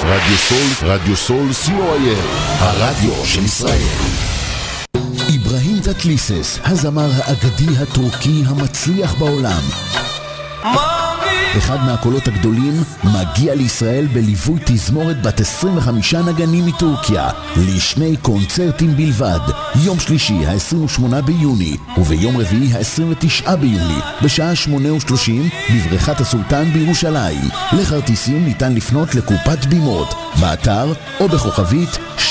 רדיו סול, רדיו סול co.il, הרדיו של ישראל. איברהים טטליסס, הזמר האגדי הטורקי המצליח בעולם, אחד מהקולות הגדולים, מגיע לישראל בליווי תזמורת בת 25 נגנים מטורקיה, לשני קונצרטים בלבד, יום שלישי ה-28 ביוני וביום רביעי ה-29 ביוני בשעה 8:30 בבריכת הסולטן בירושלים. לכרטיסים ניתן לפנות לקופת בימות באתר או בכוכבית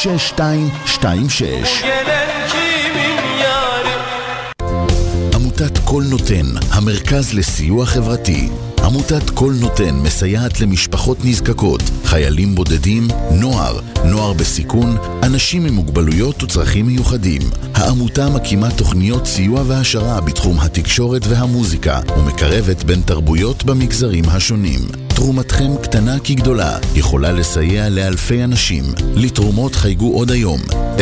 6226. עמותת כל נותן, המרכז לסיוע חברתי. עמותת כל נותן מסייעת למשפחות נזקקות, חיילים בודדים, נוער בסיכון, אנשים עם מוגבלויות וצרכים מיוחדים. העמותה מקימה תוכניות סיוע והשרה בתחום התקשורת והמוזיקה ומקרבת בין תרבויות במגזרים השונים. תרומתכם קטנה כגדולה, יכולה לסייע לאלפי אנשים. לתרומות חייגו עוד היום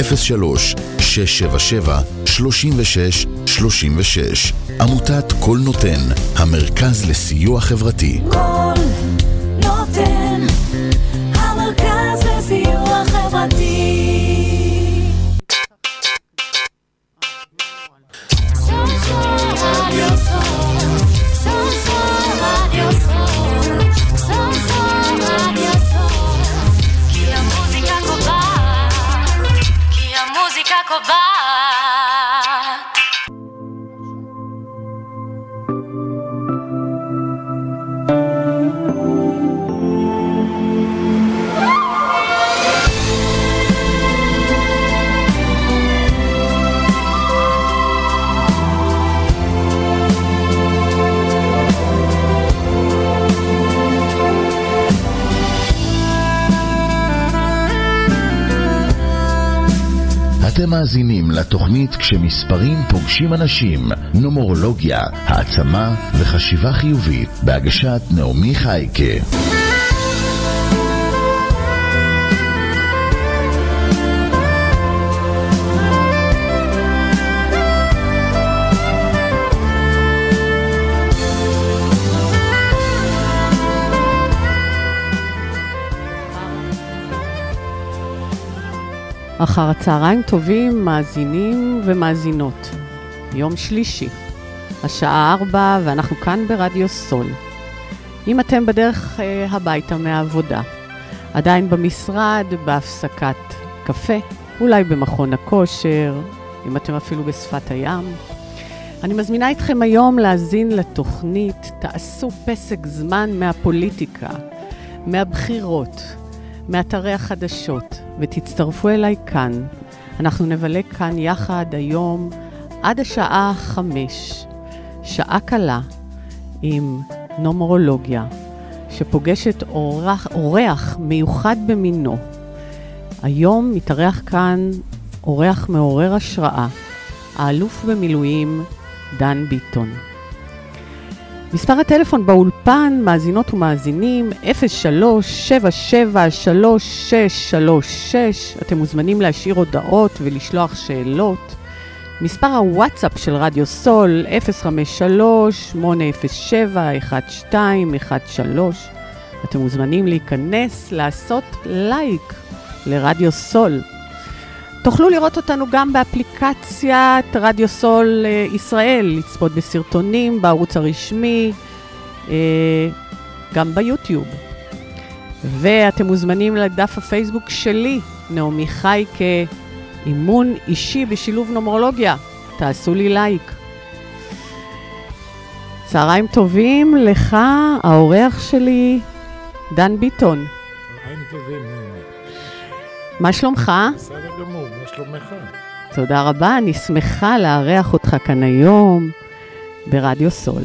03-677-3636. עמותת כל נותן, המרכז לסיוע חברתי. כל נותן, המרכז לסיוע חברתי. אתם מאזינים לתוכנית כשמספרים פוגשים אנשים, נומרולוגיה, העצמה וחשיבה חיובית, בהגשת נעמי חייקה. אחר הצהריים טובים, מאזינים ומאזינות. יום שלישי, השעה 4, ואנחנו כאן ברדיו סול. אם אתם בדרך הביתה מהעבודה, עדיין במשרד, בהפסקת קפה, אולי במכון הכושר, אם אתם אפילו בשפת הים, אני מזמינה אתכם היום להזין לתוכנית תעשו פסק זמן מהפוליטיקה, מהבחירות, מאתרי החדשות, ותצטרפו אליי כאן. אנחנו נבלה כאן יחד היום עד השעה 5, שעה קלה, עם נומרולוגיה, שפוגשת אורח מיוחד במינו. היום מתארח כאן אורח מעורר השראה, האלוף במילואים דן ביטון. מספר הטלפון באולפן, מאזינות ומאזינים, 03-77-3636. אתם מוזמנים להשאיר הודעות ולשלוח שאלות. מספר הוואטסאפ של רדיו סול, 053-807-1213. אתם מוזמנים להיכנס, לעשות לייק לרדיו סול. תוכלו לראות אותנו גם באפליקציית רדיו סול ישראל, לצפות בסרטונים, בערוץ הרשמי, גם ביוטיוב. ואתם מוזמנים לדף הפייסבוק שלי, נעמי חייקה, אימון אישי בשילוב נומרולוגיה. תעשו לי לייק. צהריים טובים לך, האורח שלי, דן ביטון. צהריים טובים, נעמי. מה שלומך? בסדר גמור, מה שלומך? תודה רבה, אני שמחה לארח אותך כאן היום ברדיו סול.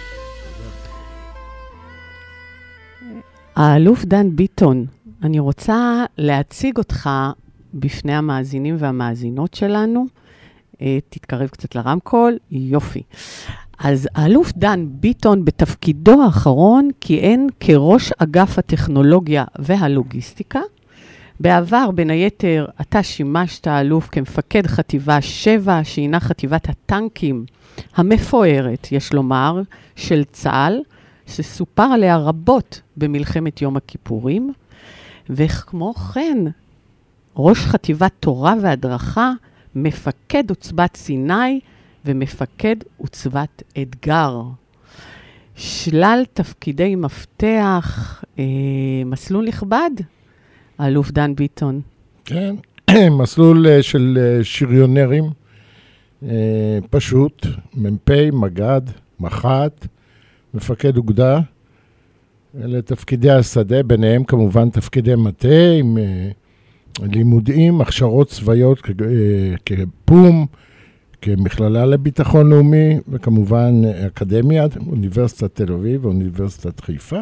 האלוף דן ביטון, אני רוצה להציג אותך בפני המאזינים והמאזינות שלנו. תתקרב קצת לרמקול, יופי. אז האלוף דן ביטון בתפקידו האחרון כיהן כראש אגף הטכנולוגיה והלוגיסטיקה. בעבר, בין היתר, אתה שימשת האלוף כמפקד חטיבה 7, שהינה חטיבת הטנקים המפוארת, יש לומר, של צה"ל, שסופר עליה רבות במלחמת יום הכיפורים. וכמו כן, ראש חטיבת תורה והדרכה, מפקד עוצבת סיני ומפקד עוצבת אתגר. שלל תפקידי מפתח, מסלול נכבד, האלוף דן ביטון. כן, מסלול של שריונרים, פשוט, מ"פ, מג"ד, מח"ט, מפקד אוגדה, אלה תפקידי השדה, ביניהם כמובן תפקידי מטה, עם לימודים, הכשרות צבאיות כפום, כמכללה לביטחון לאומי, וכמובן אקדמיה, אוניברסיטת תל אביב, אוניברסיטת חיפה,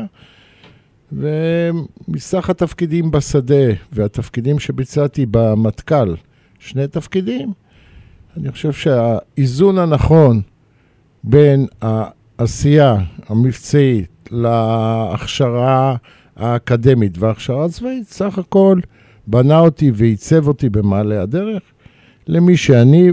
ומסך התפקידים בשדה, והתפקידים שביצעתי במטכ"ל, שני תפקידים, אני חושב שהאיזון הנכון בין העשייה המבצעית להכשרה האקדמית וההכשרה הצבאית, סך הכל בנה אותי ועיצב אותי במעלה הדרך, למי שאני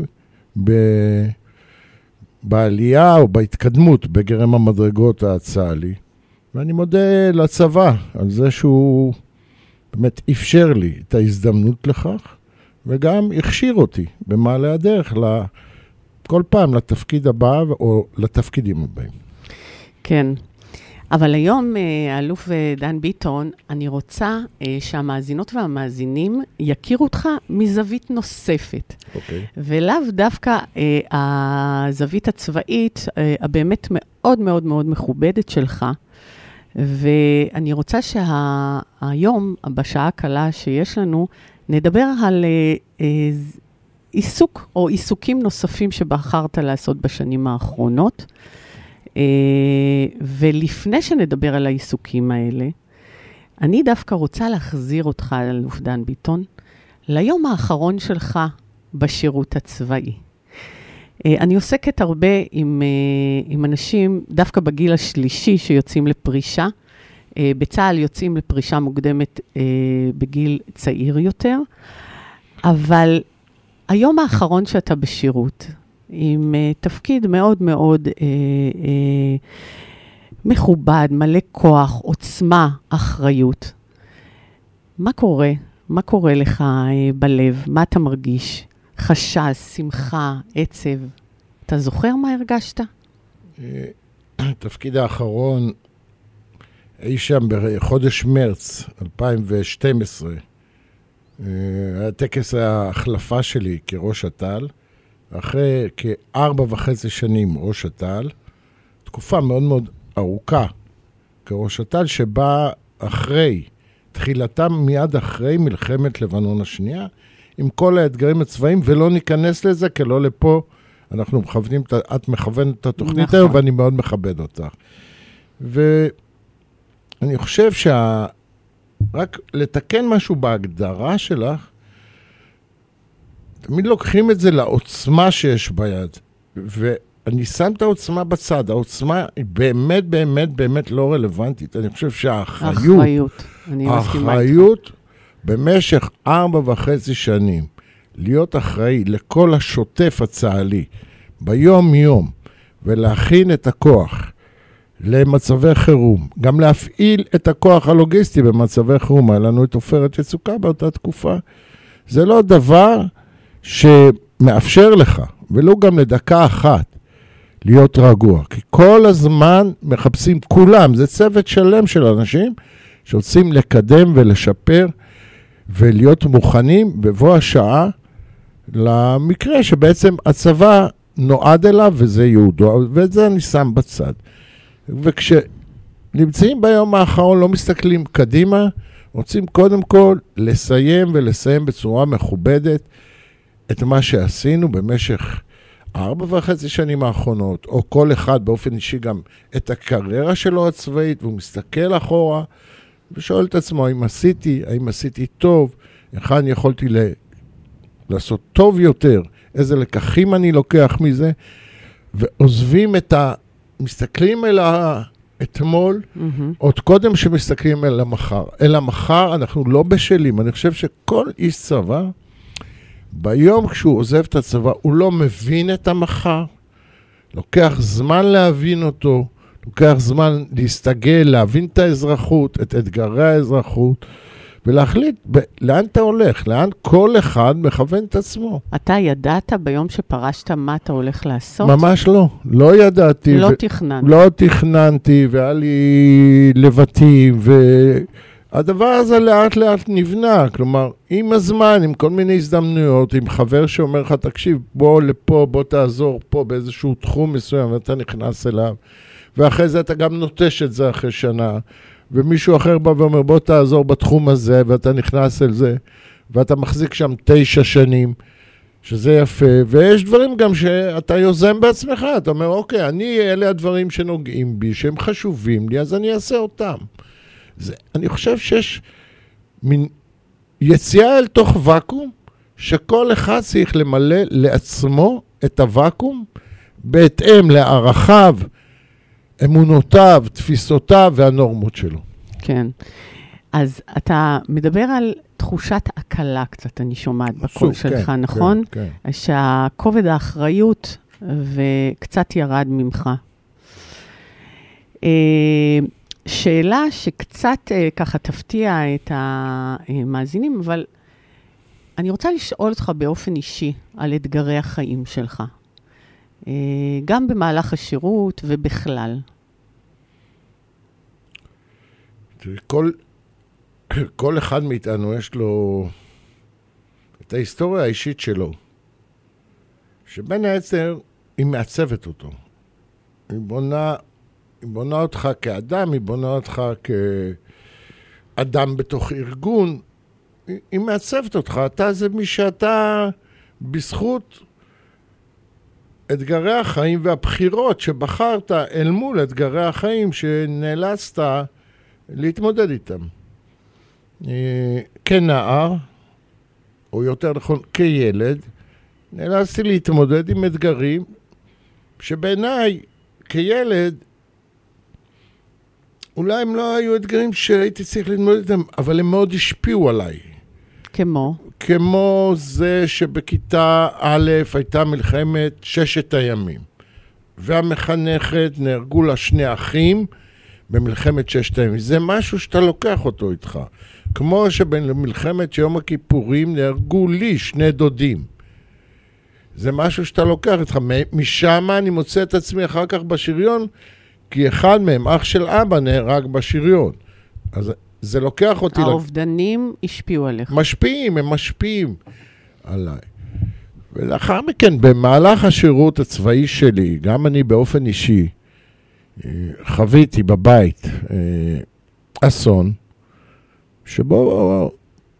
בעלייה או בהתקדמות בגרם המדרגות הצה"לי. ואני מודה לצבא על זה שהוא באמת אפשר לי את ההזדמנות לכך, וגם הכשיר אותי במעלה הדרך כל פעם לתפקיד הבא או לתפקידים הבאים. כן. אבל היום, האלוף דן ביטון, אני רוצה שהמאזינות והמאזינים יכירו אותך מזווית נוספת. אוקיי. ולאו דווקא הזווית הצבאית, הבאמת מאוד מאוד מאוד מכובדת שלך. ואני רוצה שהיום, בשעה הקלה שיש לנו, נדבר על עיסוק או עיסוקים נוספים שבחרת לעשות בשנים האחרונות. ולפני שנדבר על העיסוקים האלה, אני דווקא רוצה להחזיר אותך, אלוף דן ביטון, ליום האחרון שלך בשירות הצבאי. אני עוסקת הרבה עם אנשים, דווקא בגיל השלישי שיוצאים לפרישה. בצה"ל יוצאים לפרישה מוקדמת בגיל צעיר יותר, אבל היום האחרון שאתה בשירות, עם תפקיד מאוד מאוד מכובד, מלא כוח, עוצמה, אחריות. מה קורה? מה קורה לך בלב? מה אתה מרגיש? חשש, שמחה, עצב. אתה זוכר מה הרגשת? התפקיד האחרון, אי שם בחודש מרץ 2012, היה טקס ההחלפה שלי כראש אט"ל, אחרי כ4.5 שנים ראש אט"ל, תקופה מאוד מאוד ארוכה כראש אט"ל, שבה אחרי, תחילתם מיד אחרי מלחמת לבנון השנייה, עם כל האתגרים הצבאיים, ולא ניכנס לזה, כי לא לפה, אנחנו מכוונים, את מכוונת את התוכנית היום, ואני מאוד מכבד אותך. ואני חושב רק לתקן משהו בהגדרה שלך, תמיד לוקחים את זה לעוצמה שיש ביד, ואני שם את העוצמה בצד, העוצמה היא באמת, באמת, באמת לא רלוונטית. אני חושב שהאחריות, במשך 4.5 שנים, להיות אחראי לכל השוטף הצה"לי, ביום יום, ולהכין את הכוח למצבי חירום, גם להפעיל את הכוח הלוגיסטי במצבי חירום, היה לנו את עופרת יצוקה באותה תקופה, זה לא דבר שמאפשר לך, ולא גם לדקה אחת, להיות רגוע. כי כל הזמן מחפשים כולם, זה צוות שלם של אנשים שרוצים לקדם ולשפר ולהיות מוכנים בבוא השעה למקרה שבעצם הצבא נועד אליו וזה יהודו, ואת זה אני שם בצד. וכשנמצאים ביום האחרון לא מסתכלים קדימה, רוצים קודם כל לסיים ולסיים בצורה מכובדת את מה שעשינו במשך 4.5 שנים האחרונות, או כל אחד באופן אישי גם את הקריירה שלו הצבאית, והוא מסתכל אחורה ושואל את עצמו, האם עשיתי טוב, איך אני יכולתי לעשות טוב יותר, איזה לקחים אני לוקח מזה, ועוזבים מסתכלים אל האתמול, עוד קודם שמסתכלים אל המחר. אל המחר אנחנו לא בשלים, אני חושב שכל איש צבא, ביום כשהוא עוזב את הצבא, הוא לא מבין את המחר, לוקח זמן להבין אותו, לוקח זמן להסתגל, להבין את האזרחות, את אתגרי האזרחות, ולהחליט לאן אתה הולך, לאן כל אחד מכוון את עצמו. אתה ידעת ביום שפרשת מה אתה הולך לעשות? ממש לא, לא ידעתי. לא תכננת. לא תכננתי, והיה לי לבטים, והדבר הזה לאט לאט נבנה, כלומר, עם הזמן, עם כל מיני הזדמנויות, עם חבר שאומר לך, תקשיב, בוא לפה, בוא תעזור פה באיזשהו תחום מסוים, ואתה נכנס אליו, ואחרי זה אתה גם נוטש את זה אחרי שנה, ומישהו אחר בא ואומר, בוא תעזור בתחום הזה, ואתה נכנס אל זה, ואתה מחזיק שם 9 שנים, שזה יפה, ויש דברים גם שאתה יוזם בעצמך, אתה אומר, אוקיי, אלה הדברים שנוגעים בי, שהם חשובים לי, אז אני אעשה אותם. אני חושב שיש מין יציאה אל תוך וקום, שכל אחד צריך למלא לעצמו את הוואקום, בהתאם לערכיו, אמונותיו, תפיסותיו והנורמות שלו. כן. אז אתה מדבר על תחושת הקלה קצת, אני שומעת בקול שלך, כן, נכון? כן, כן. שהכובד האחריות וקצת ירד ממך. שאלה שקצת ככה תפתיע את המאזינים, אבל אני רוצה לשאול אותך באופן אישי על אתגרי החיים שלך. גם במהלך השירות ובכלל. כל אחד מאיתנו יש לו את ההיסטוריה האישית שלו, שבין היתר היא מעצבת אותו. היא בונה אותך כאדם, היא בונה אותך כאדם בתוך ארגון, היא מעצבת אותך. אתה זה מי שאתה בזכות אתגרי החיים והבחירות שבחרת אל מול אתגרי החיים שנאלצת להתמודד איתם. כנער, או יותר נכון כילד, נאלצתי להתמודד עם אתגרים שבעיניי כילד אולי הם לא היו אתגרים שהייתי צריך להתמודד איתם, אבל הם מאוד השפיעו עליי. כמו? כמו זה שבכיתה א' הייתה מלחמת 6 הימים, והמחנכת נהרגו לה 2 אחים במלחמת 6 הימים. זה משהו שאתה לוקח אותו איתך. כמו שבמלחמת יום הכיפורים נהרגו לי 2 דודים. זה משהו שאתה לוקח איתך. משם אני מוצא את עצמי אחר כך בשריון, כי אחד מהם, אח של אבא, נהרג בשריון. אז זה לוקח אותי... האובדנים השפיעו עליך. משפיעים, הם משפיעים עליי. ולאחר מכן, במהלך השירות הצבאי שלי, גם אני באופן אישי, חוויתי בבית אסון, שבו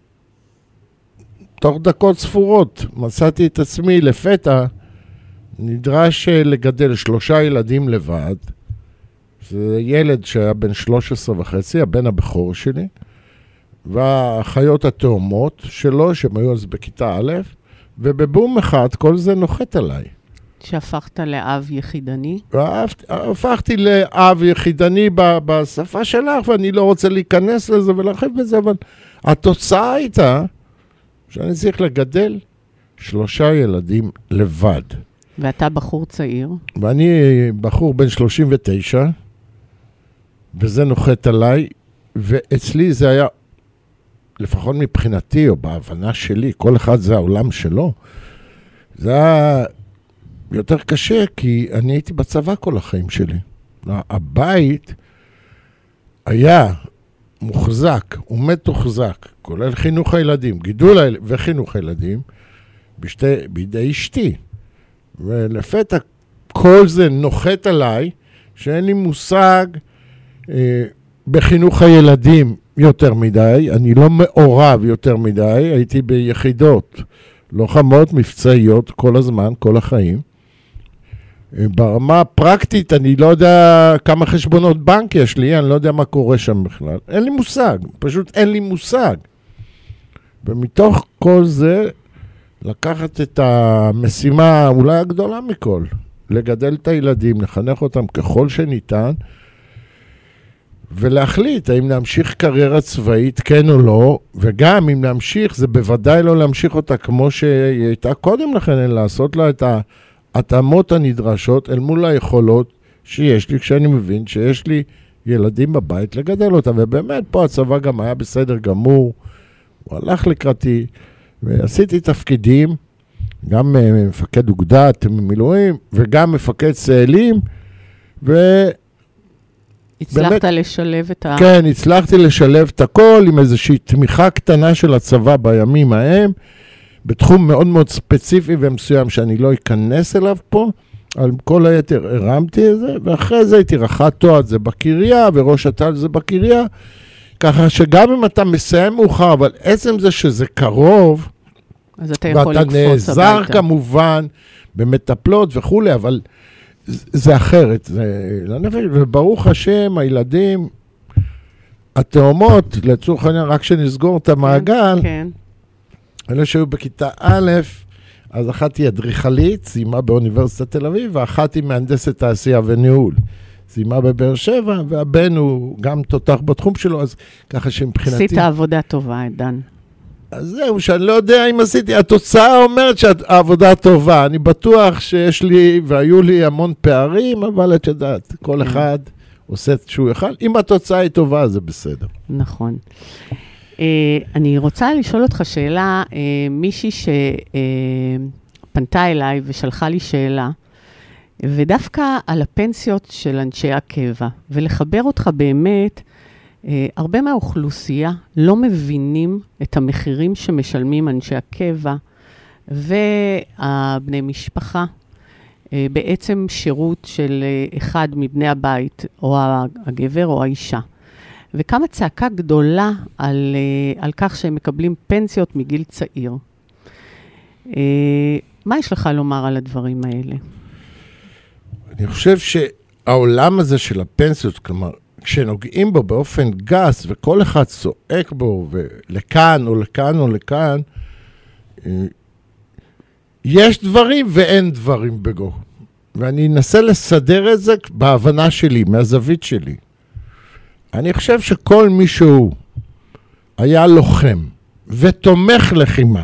תוך דקות ספורות מצאתי את עצמי לפתע, נדרש לגדל 3 ילדים לבד, זה ילד שהיה בן 13.5, הבן הבכור שלי, והאחיות התאומות שלו, שהם היו אז בכיתה א', ובבום אחד כל זה נוחת עליי. שהפכת לאב יחידני? הפכתי לאב יחידני בשפה שלך, ואני לא רוצה להיכנס לזה ולהרחיב בזה, אבל התוצאה הייתה שאני צריך לגדל 3 ילדים לבד. ואתה בחור צעיר? ואני בחור בן 39, וזה נוחת עליי, ואצלי זה היה, לפחות מבחינתי או בהבנה שלי, כל אחד זה העולם שלו, זה היה יותר קשה, כי אני הייתי בצבא כל החיים שלי. הבית היה מוחזק, ומתוחזק, כולל חינוך הילדים, גידול וחינוך הילדים, בידי אשתי. ולפתע כל זה נוחת עליי, שאין לי מושג בחינוך הילדים יותר מדי, אני לא מעורב יותר מדי, הייתי ביחידות לוחמות מבצעיות כל הזמן, כל החיים. ברמה הפרקטית אני לא יודע כמה חשבונות בנק יש לי, אני לא יודע מה קורה שם בכלל. אין לי מושג, פשוט אין לי מושג. ומתוך כל זה לקחת את המשימה אולי הגדולה מכל, לגדל את הילדים, לחנך אותם ככל שניתן, ולהחליט האם להמשיך קריירה צבאית, כן או לא, וגם אם להמשיך, זה בוודאי לא להמשיך אותה כמו שהיא הייתה קודם לכן, אלא לעשות לה את ההתאמות הנדרשות אל מול היכולות שיש לי, כשאני מבין שיש לי ילדים בבית לגדל אותם, ובאמת פה הצבא גם היה בסדר גמור, הוא הלך לקראתי, ועשיתי תפקידים, גם מפקד אוגדת מילואים, וגם מפקד צאלים, הצלחת לשלב את כן, הצלחתי לשלב את הכל, עם איזושהי תמיכה קטנה של הצבא בימים ההם, בתחום מאוד מאוד ספציפי ומסוים, שאני לא אכנס אליו פה, על כל היתר הרמתי את זה, ואחרי זה הייתי רחת תועד זה בקריה, וראש התל זה בקריה, ככה שגם אם אתה מסיים מאוחר, אבל עצם זה שזה קרוב, אז אתה יכול לקפוץ הביתה. ואתה נעזר כמובן במטפלות וכולי, אבל זה אחרת, זה לנפש, וברוך השם, הילדים, התאומות, לצורך העניין, רק שנסגור את המעגל, כן. אלה שהיו בכיתה א', אז אחת היא אדריכלית, סיימה באוניברסיטת תל אביב, ואחת היא מהנדסת תעשייה וניהול. סיימה בבאר שבע, והבן הוא גם תותח בתחום שלו, אז ככה שמבחינתי... עשית עבודה טובה, דן. אז זהו, שאני לא יודע אם עשיתי, התוצאה אומרת שהעבודה טובה, אני בטוח שיש לי והיו לי המון פערים, אבל את יודעת, כל אחד עושה את שהוא יכל, אם התוצאה היא טובה, זה בסדר. נכון. אני רוצה לשאול אותך שאלה, מישהי שפנתה אליי ושלחה לי שאלה, ודווקא על הפנסיות של אנשי הקבע, ולחבר אותך באמת, הרבה מהאוכלוסייה לא מבינים את המחירים שמשלמים אנשי הקבע, והבני משפחה, בעצם שירות של אחד מבני הבית, או הגבר או האישה. וכמה צעקה גדולה על כך שהם מקבלים פנסיות מגיל צעיר. מה יש לך לומר על הדברים האלה? אני חושב שהעולם הזה של הפנסיות, כלומר, כשנוגעים בו באופן גס, וכל אחד צועק בו, ולכאן או לכאן או לכאן, יש דברים ואין דברים בגו. ואני אנסה לסדר את זה בהבנה שלי, מהזווית שלי. אני חושב שכל מישהו היה לוחם ותומך לחימה,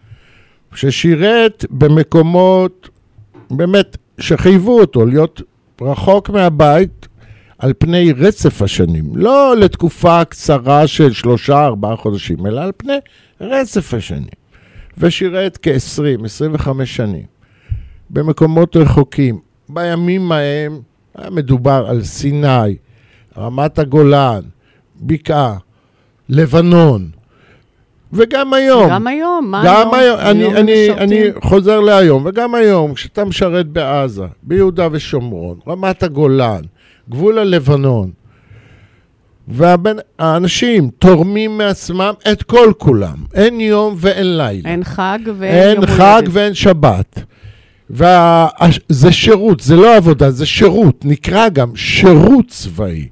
ששירת במקומות באמת שחייבו אותו להיות רחוק מהבית על פני רצף השנים, לא לתקופה קצרה של 3-4 חודשים, אלא על פני רצף השנים, ושירת כ-20-25 שנים במקומות רחוקים. בימים ההם היה מדובר על סיני, רמת הגולן, בקעה, לבנון, וגם היום. גם היום, גם היום, אני חוזר להיום, וגם היום, כשאתה משרת בעזה, ביהודה ושומרון, רמת הגולן, גבול הלבנון, והאנשים תורמים מעצמם את כל כולם, אין יום ואין לילה. אין חג ואין יום הולדת. אין חג ואין שבת. זה שירות, זה לא עבודה, זה שירות, נקרא גם שירות צבאי.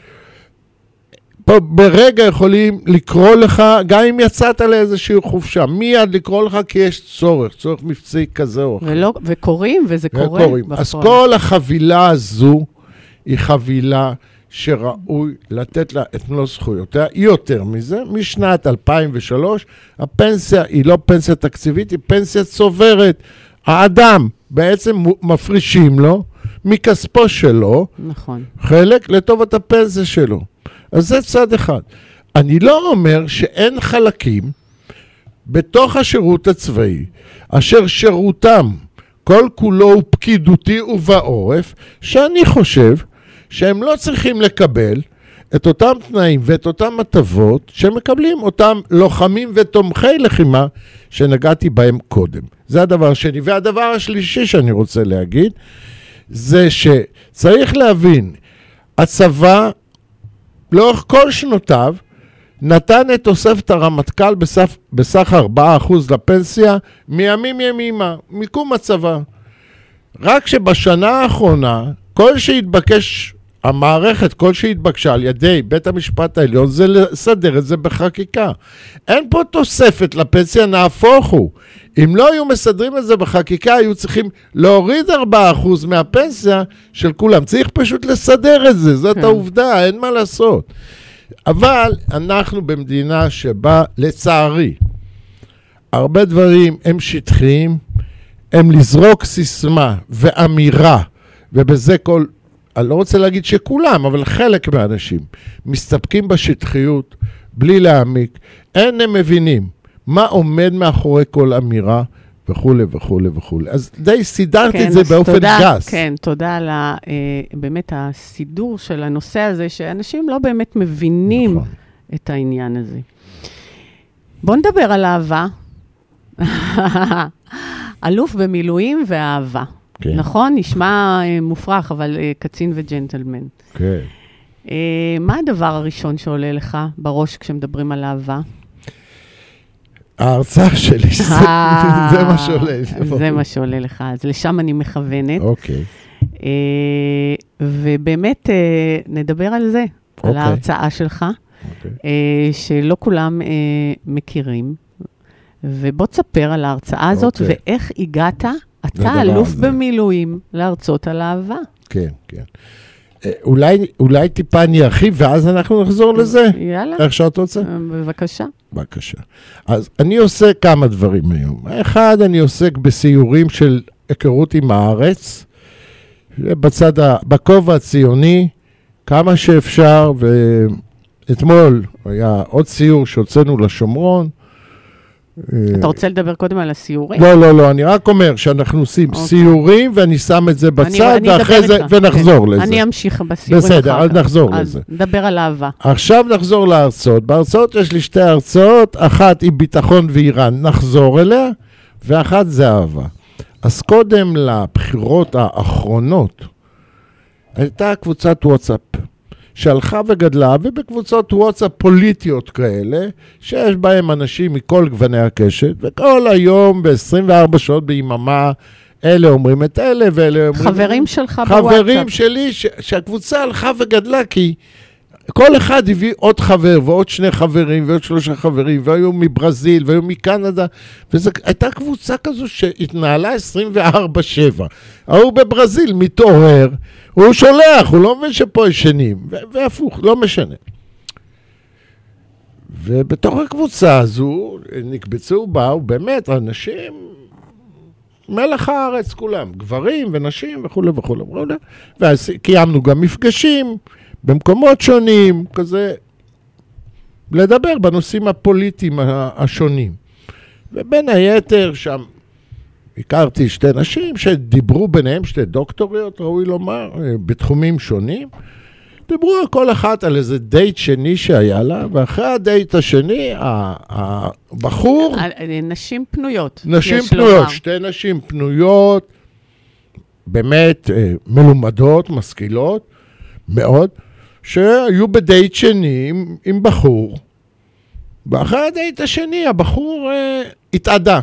פה ברגע יכולים לקרוא לך, גם אם יצאת לאיזושהי חופשה, מיד לקרוא לך כי יש צורך מבצעי כזה או אחר. וקוראים, וזה קורה. אז כל החבילה הזו היא חבילה שראוי לתת לה את מלוא זכויותיה. היא יותר מזה, משנת 2003, הפנסיה היא לא פנסיה תקציבית, היא פנסיה צוברת. האדם בעצם מפרישים לו מכספו שלו, נכון. חלק לטובת הפנסיה שלו. אז זה צד אחד. אני לא אומר שאין חלקים בתוך השירות הצבאי, אשר שירותם כל כולו הוא פקידותי ובעורף, שאני חושב שהם לא צריכים לקבל את אותם תנאים ואת אותם מטבות שמקבלים אותם לוחמים ותומכי לחימה שנגעתי בהם קודם. זה הדבר השני. והדבר השלישי שאני רוצה להגיד, זה שצריך להבין, הצבא לאורך כל שנותיו נתן את תוספת הרמטכ"ל בסך 4% לפנסיה מימים ימימה, מיקום הצבא. רק שבשנה האחרונה, כל שהתבקש המערכת, כל שהתבקשה על ידי בית המשפט העליון, זה לסדר את זה בחקיקה. אין פה תוספת לפנסיה, נהפוך הוא. אם לא היו מסדרים את זה בחקיקה, היו צריכים להוריד 4% מהפנסיה של כולם. צריך פשוט לסדר את זה, זאת העובדה, אין מה לעשות. אבל אנחנו במדינה שבה, לצערי, הרבה דברים הם שטחיים, הם לזרוק סיסמה ואמירה, ובזה כל... אני לא רוצה להגיד שכולם, אבל חלק מהאנשים מסתפקים בשטחיות, בלי להעמיק, אין הם מבינים מה עומד מאחורי כל אמירה, וכו' וכו' וכו'. אז די סידרתי את זה באופן גס. כן, תודה על באמת הסידור של הנושא הזה, שאנשים לא באמת מבינים את העניין הזה. בוא נדבר על אהבה. אלוף במילואים ואהבה. נכון? נשמע מופרך, אבל קצין וג'נטלמן. כן. מה הדבר הראשון שעולה לך בראש כשמדברים על אהבה? ההרצאה שלי, זה מה שעולה. זה מה שעולה לך, אז לשם אני מכוונת. אוקיי. ובאמת נדבר על זה, על ההרצאה שלך, שלא כולם מכירים. ובוא תספר על ההרצאה הזאת, ואיך הגעת, אתה אלוף במילואים, להרצות על אהבה. כן, כן. אולי טיפה אני ארחיב, ואז אנחנו נחזור לזה. יאללה. איך שאת רוצה? בבקשה. בבקשה. אז אני עושה כמה דברים היום. אחד, אני עוסק בסיורים של היכרות עם הארץ, בכובע הציוני, כמה שאפשר, ואתמול היה עוד סיור שהוצאנו לשומרון, אתה רוצה לדבר קודם על הסיורים? לא, אני רק אומר שאנחנו עושים סיורים, ואני שם את זה בצד, ואחרי זה, ונחזור לזה. אני אמשיך בסיורים. בסדר, אז נחזור לזה. נדבר על אהבה. עכשיו נחזור להרצאות. בהרצאות יש לי שתי הרצאות, אחת היא ביטחון ואיראן, נחזור אליה, ואחת זה אהבה. אז קודם לבחירות האחרונות, הייתה קבוצת וואטסאפ, שהלכה וגדלה, ובקבוצות וואטסאפ פוליטיות כאלה, שיש בהם אנשים מכל גווני הקשת, וכל היום ב-24 שעות ביממה, אלה אומרים את אלה, ואלה אומרים... חברים שלך בוואטסאפ. חברים שלי, שהקבוצה הלכה וגדלה, כי כל אחד הביא עוד חבר, ועוד 2 חברים, ועוד 3 חברים, והיו מברזיל, והיו מקנדה, וזו הייתה קבוצה כזו שהתנהלה 24/7. ההוא בברזיל מתעורר, הוא שולח, הוא לא מבין שפה ישנים, והפוך, לא משנה. ובתוך הקבוצה הזו נקבצו, באו באמת אנשים, מלח הארץ כולם, גברים ונשים וכו' וכו'. ואז קיימנו גם מפגשים במקומות שונים, כזה, לדבר בנושאים הפוליטיים השונים. ובין היתר שם, הכרתי 2 נשים שדיברו ביניהם, 2 דוקטוריות, ראוי לומר, בתחומים שונים. דיברו כל אחת על איזה דייט שני שהיה לה, ואחרי הדייט השני, הבחור... נשים פנויות. נשים פנויות, 2 נשים פנויות, באמת מלומדות, משכילות, מאוד, שהיו בדייט שני עם בחור, ואחרי הדייט השני, הבחור התעדה.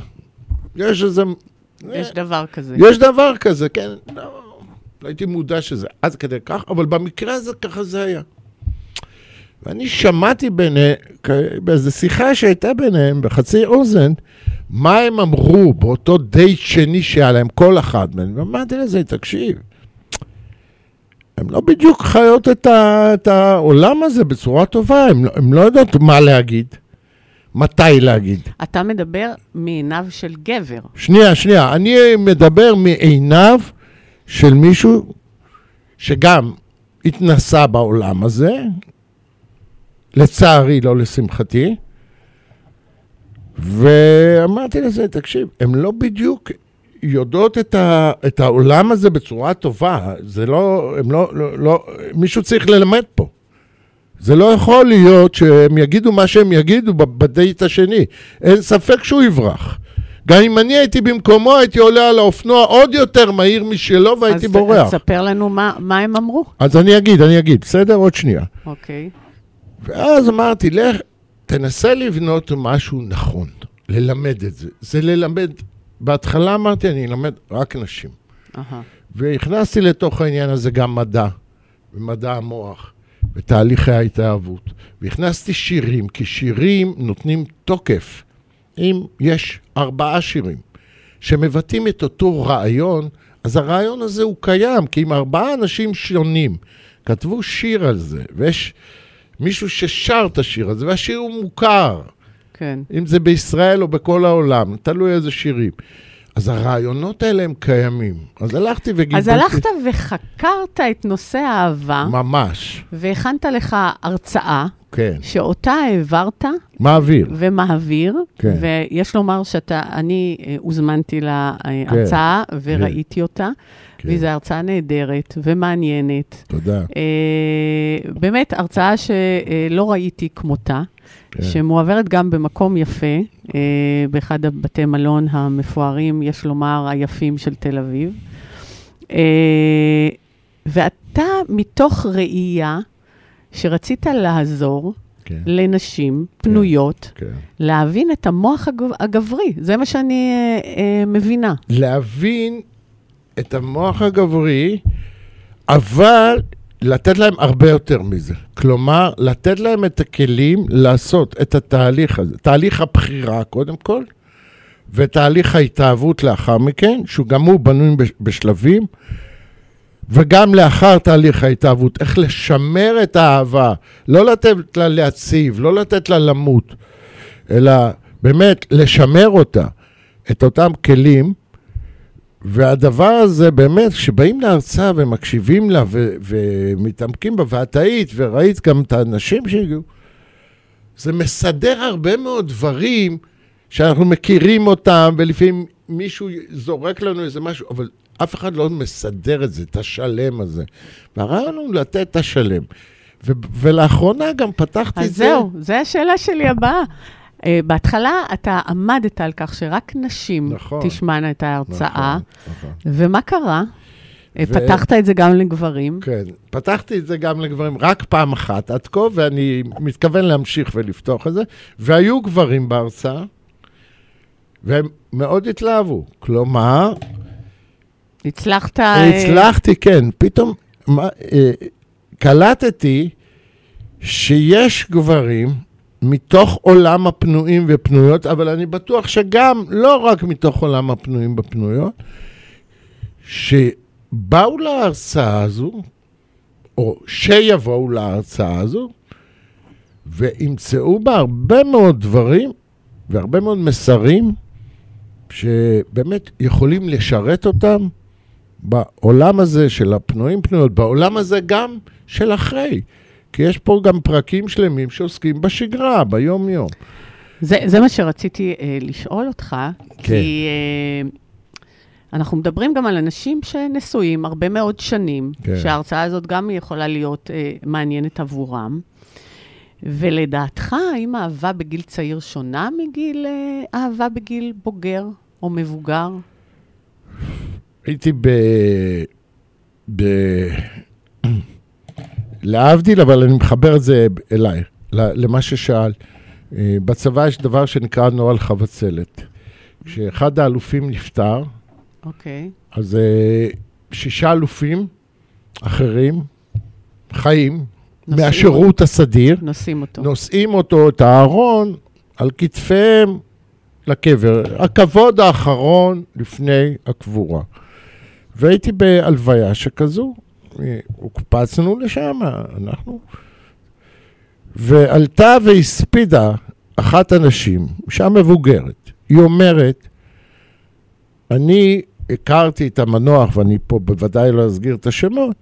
יש דבר כזה. יש דבר כזה, כן. לא הייתי מודע שזה עד כדי כך, אבל במקרה הזה ככה זה היה. ואני שמעתי באיזו שיחה שהייתה ביניהם, בחצי אוזן, מה הם אמרו באותו דייט שני שהיה להם, כל אחד מהם. ואמרתי לזה, תקשיב, הם לא בדיוק חיות את העולם הזה בצורה טובה, הם לא יודעות מה להגיד. מתי להגיד? אתה מדבר מעיניו של גבר. שנייה. אני מדבר מעיניו של מישהו שגם התנסה בעולם הזה, לצערי, לא לשמחתי, ואמרתי לזה, תקשיב, הם לא בדיוק יודעות את העולם הזה בצורה טובה. זה לא, מישהו צריך ללמד פה. זה לא יכול להיות שהם יגידו מה שהם יגידו בדייט השני. אין ספק שהוא יברח. גם אם אני הייתי במקומו, הייתי עולה על האופנוע עוד יותר מהיר משלו, והייתי בורח. אז תספר לנו מה הם אמרו. אז אני אגיד, בסדר? עוד שנייה. אוקיי. ואז אמרתי, תנסה לבנות משהו נכון, ללמד את זה. זה ללמד, בהתחלה אמרתי, אני אלמד רק נשים. והכנסתי לתוך העניין הזה גם מדע, ומדע המוח. בתהליכי ההתאהבות, והכנסתי שירים, כי שירים נותנים תוקף. אם יש 4 שירים שמבטאים את אותו רעיון, אז הרעיון הזה הוא קיים, כי אם 4 אנשים שונים כתבו שיר על זה, ויש מישהו ששר את השיר הזה, והשיר הוא מוכר, כן. אם זה בישראל או בכל העולם, תלוי איזה שירים. אז הרעיונות האלה הם קיימים. אז הלכתי וגיבלתי... אז הלכת וחקרת את נושא האהבה. ממש. והכנת לך הרצאה, כן. שאותה העברת מעביר. ומעביר, כן. ויש לומר אני הוזמנתי להרצאה וראיתי אותה, וזו הרצאה נהדרת ומעניינת. תודה. באמת, הרצאה שלא ראיתי כמותה, שמועברת גם במקום יפה, באחד הבתי מלון המפוארים, יש לומר, היפים של תל אביב. ואתה מתוך ראייה שרצית לעזור לנשים פנויות, להבין את המוח הגברי. זה מה שאני מבינה. להבין את המוח הגברי, אבל לתת להם הרבה יותר מזה. כלומר, לתת להם את הכלים לעשות את התהליך הזה. תהליך הבחירה קודם כל, ותהליך ההתאהבות לאחר מכן, שהוא גם הוא בנוי בשלבים, וגם לאחר תהליך ההתאהבות, איך לשמר את האהבה, לא לתת לה להציב, לא לתת לה למות, אלא באמת לשמר אותה, את אותם כלים, והדבר הזה באמת, שבאים להרצאה ומקשיבים לה ומתעמקים בה, ואת היית וראית גם את האנשים שהגיעו, זה מסדר הרבה מאוד דברים שאנחנו מכירים אותם, ולפעמים מישהו זורק לנו איזה משהו, אבל אף אחד לא מסדר את זה, את השלם הזה. והרעיון הוא לתת את השלם. ולאחרונה גם פתחתי את זה. אז זהו, זו השאלה שלי הבאה. בהתחלה אתה עמדת על כך שרק נשים תשמענה את ההרצאה, ומה קרה? פתחת את זה גם לגברים? כן, פתחתי את זה גם לגברים, רק פעם אחת עד כה, ואני מתכוון להמשיך ולפתוח את זה, והיו גברים בהרצאה, והם מאוד התלהבו. כלומר, הצלחתי, כן. פתאום קלטתי שיש גברים מתוך עולם הפנויים ופנויות, אבל אני בטוח שגם לא רק מתוך עולם הפנויים בפנויות, שבאו להרצאה הזו, או שיבואו להרצאה הזו, וימצאו בה הרבה מאוד דברים, והרבה מאוד מסרים, שבאמת יכולים לשרת אותם, בעולם הזה של הפנויים פנויות, בעולם הזה גם של אחרי. כי יש פה גם פרקים שלמים שעוסקים בשגרה, ביום יום. זה מה שרציתי לשאול אותך, כי אנחנו מדברים גם על אנשים שנשואים הרבה מאוד שנים, שההרצאה הזאת גם יכולה להיות מעניינת עבורם. ולדעתך, האם אהבה בגיל צעיר שונה מגיל אהבה בגיל בוגר או מבוגר? הייתי להבדיל, אבל אני מחבר את זה אליי, למה ששאל. בצבא יש דבר שנקרא נוהל חבצלת. כשאחד האלופים נפטר, אז 6 אלופים אחרים חיים מהשירות הסדיר, נושאים אותו, את הארון, על כתפיהם לקבר. הכבוד האחרון לפני הקבורה. והייתי בהלוויה שכזו, הוקפצנו לשם, אנחנו, ועלתה והספידה אחת אנשים, אישה מבוגרת, היא אומרת, אני הכרתי את המנוח, ואני פה בוודאי לא אסגיר את השמות,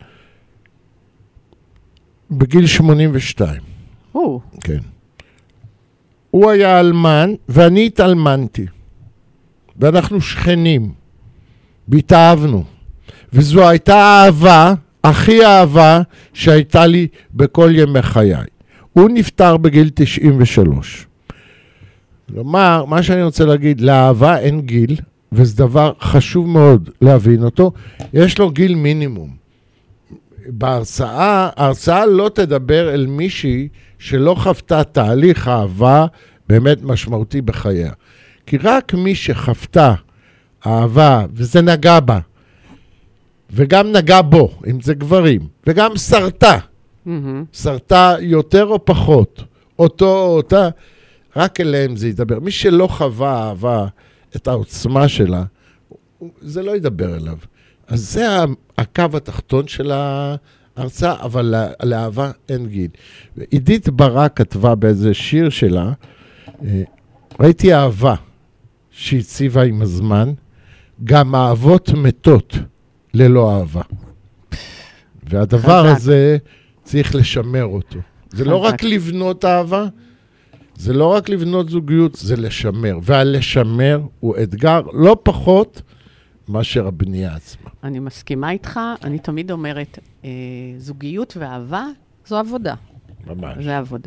בגיל 82. כן. הוא היה אלמן, ואני התאלמנתי. ואנחנו שכנים. והתאהבנו. וזו הייתה האהבה, הכי אהבה, שהייתה לי בכל ימי חיי. הוא נפטר בגיל 93. כלומר, מה שאני רוצה להגיד, לאהבה אין גיל, וזה דבר חשוב מאוד להבין אותו. יש לו גיל מינימום. ההרצאה לא תדבר אל מישהי שלא חוותה תהליך אהבה באמת משמעותי בחייה. כי רק מי שחוותה אהבה, וזה נגע בה, וגם נגע בו, אם זה גברים, וגם שרתה, שרתה יותר או פחות, אותו או אותה, רק אליהם זה ידבר. מי שלא חווה אהבה את העוצמה שלה, זה לא ידבר אליו. אז זה הקו התחתון של ההרצאה, אבל לאהבה אין גיל. עידית ברק כתבה באיזה שיר שלה, ראיתי אהבה שהציבה עם הזמן, גם אהבות מתות ללא אהבה. והדבר הזה צריך לשמר אותו. זה לא רק לבנות אהבה, זה לא רק לבנות זוגיות, זה לשמר. והלשמר הוא אתגר לא פחות מאשר הבנייה עצמה. אני מסכימה איתך, אני תמיד אומרת, זוגיות ואהבה זו עבודה. ממש. זה עבודה.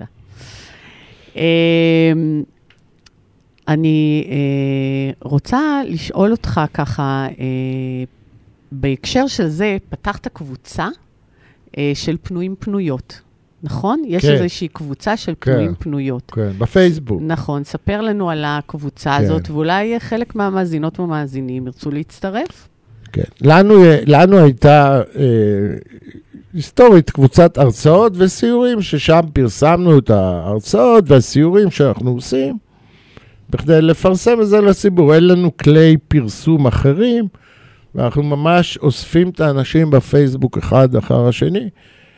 אני רוצה לשאול אותך ככה, בהקשר של זה, פתחת קבוצה של פנויים פנויות, נכון? כן. יש איזושהי קבוצה של פנויים פנויות. כן, בפייסבוק. נכון, ספר לנו על הקבוצה הזאת, ואולי חלק מהמאזינות ומאזינים ירצו להצטרף. כן, לנו הייתה היסטורית קבוצת הרצאות וסיורים, ששם פרסמנו את ההרצאות והסיורים שאנחנו עושים, בכדי לפרסם את זה לציבור. אין לנו כלי פרסום אחרים, ואנחנו ממש אוספים את האנשים בפייסבוק אחד אחר השני,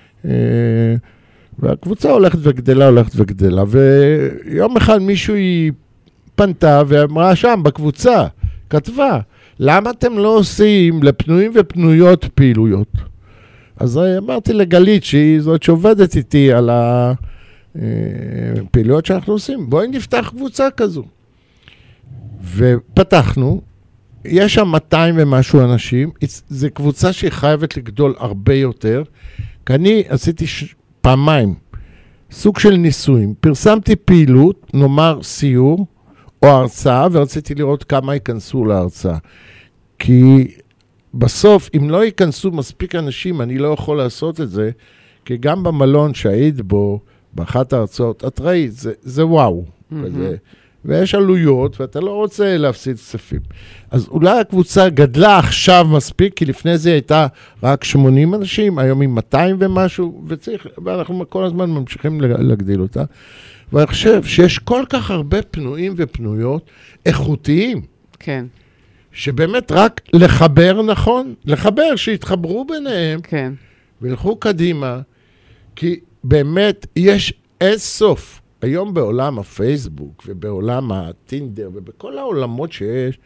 והקבוצה הולכת וגדלה, ויום אחד מישהו היא פנתה ואמרה שם בקבוצה, כתבה, למה אתם לא עושים לפנויים ופנויות פעילויות? אז אמרתי לגלית, שהיא זאת שעובדת איתי על הפעילויות שאנחנו עושים, בואי נפתח קבוצה כזו. ופתחנו, יש שם 200 ומשהו אנשים, זו קבוצה שהיא חייבת לגדול הרבה יותר, כי אני עשיתי פעמיים סוג של ניסויים, פרסמתי פעילות, נאמר סיור או הרצאה, ורציתי לראות כמה ייכנסו להרצאה. כי בסוף, אם לא ייכנסו מספיק אנשים, אני לא יכול לעשות את זה, כי גם במלון שהיית בו, באחת ההרצאות, את ראית, זה וואו. ויש עלויות, ואתה לא רוצה להפסיד כספים. אז אולי הקבוצה גדלה עכשיו מספיק, כי לפני זה הייתה רק 80 אנשים, היום היא 200 ומשהו, ואנחנו כל הזמן ממשיכים להגדיל אותה. ואני חושב שיש כל כך הרבה פנויים ופנויות איכותיים. כן. שבאמת רק לחבר נכון, לחבר, שיתחברו ביניהם. כן. וילכו קדימה, כי באמת יש אינסוף. היום בעולם הפייסבוק ובעולם הטינדר ובכל העולמות שיש,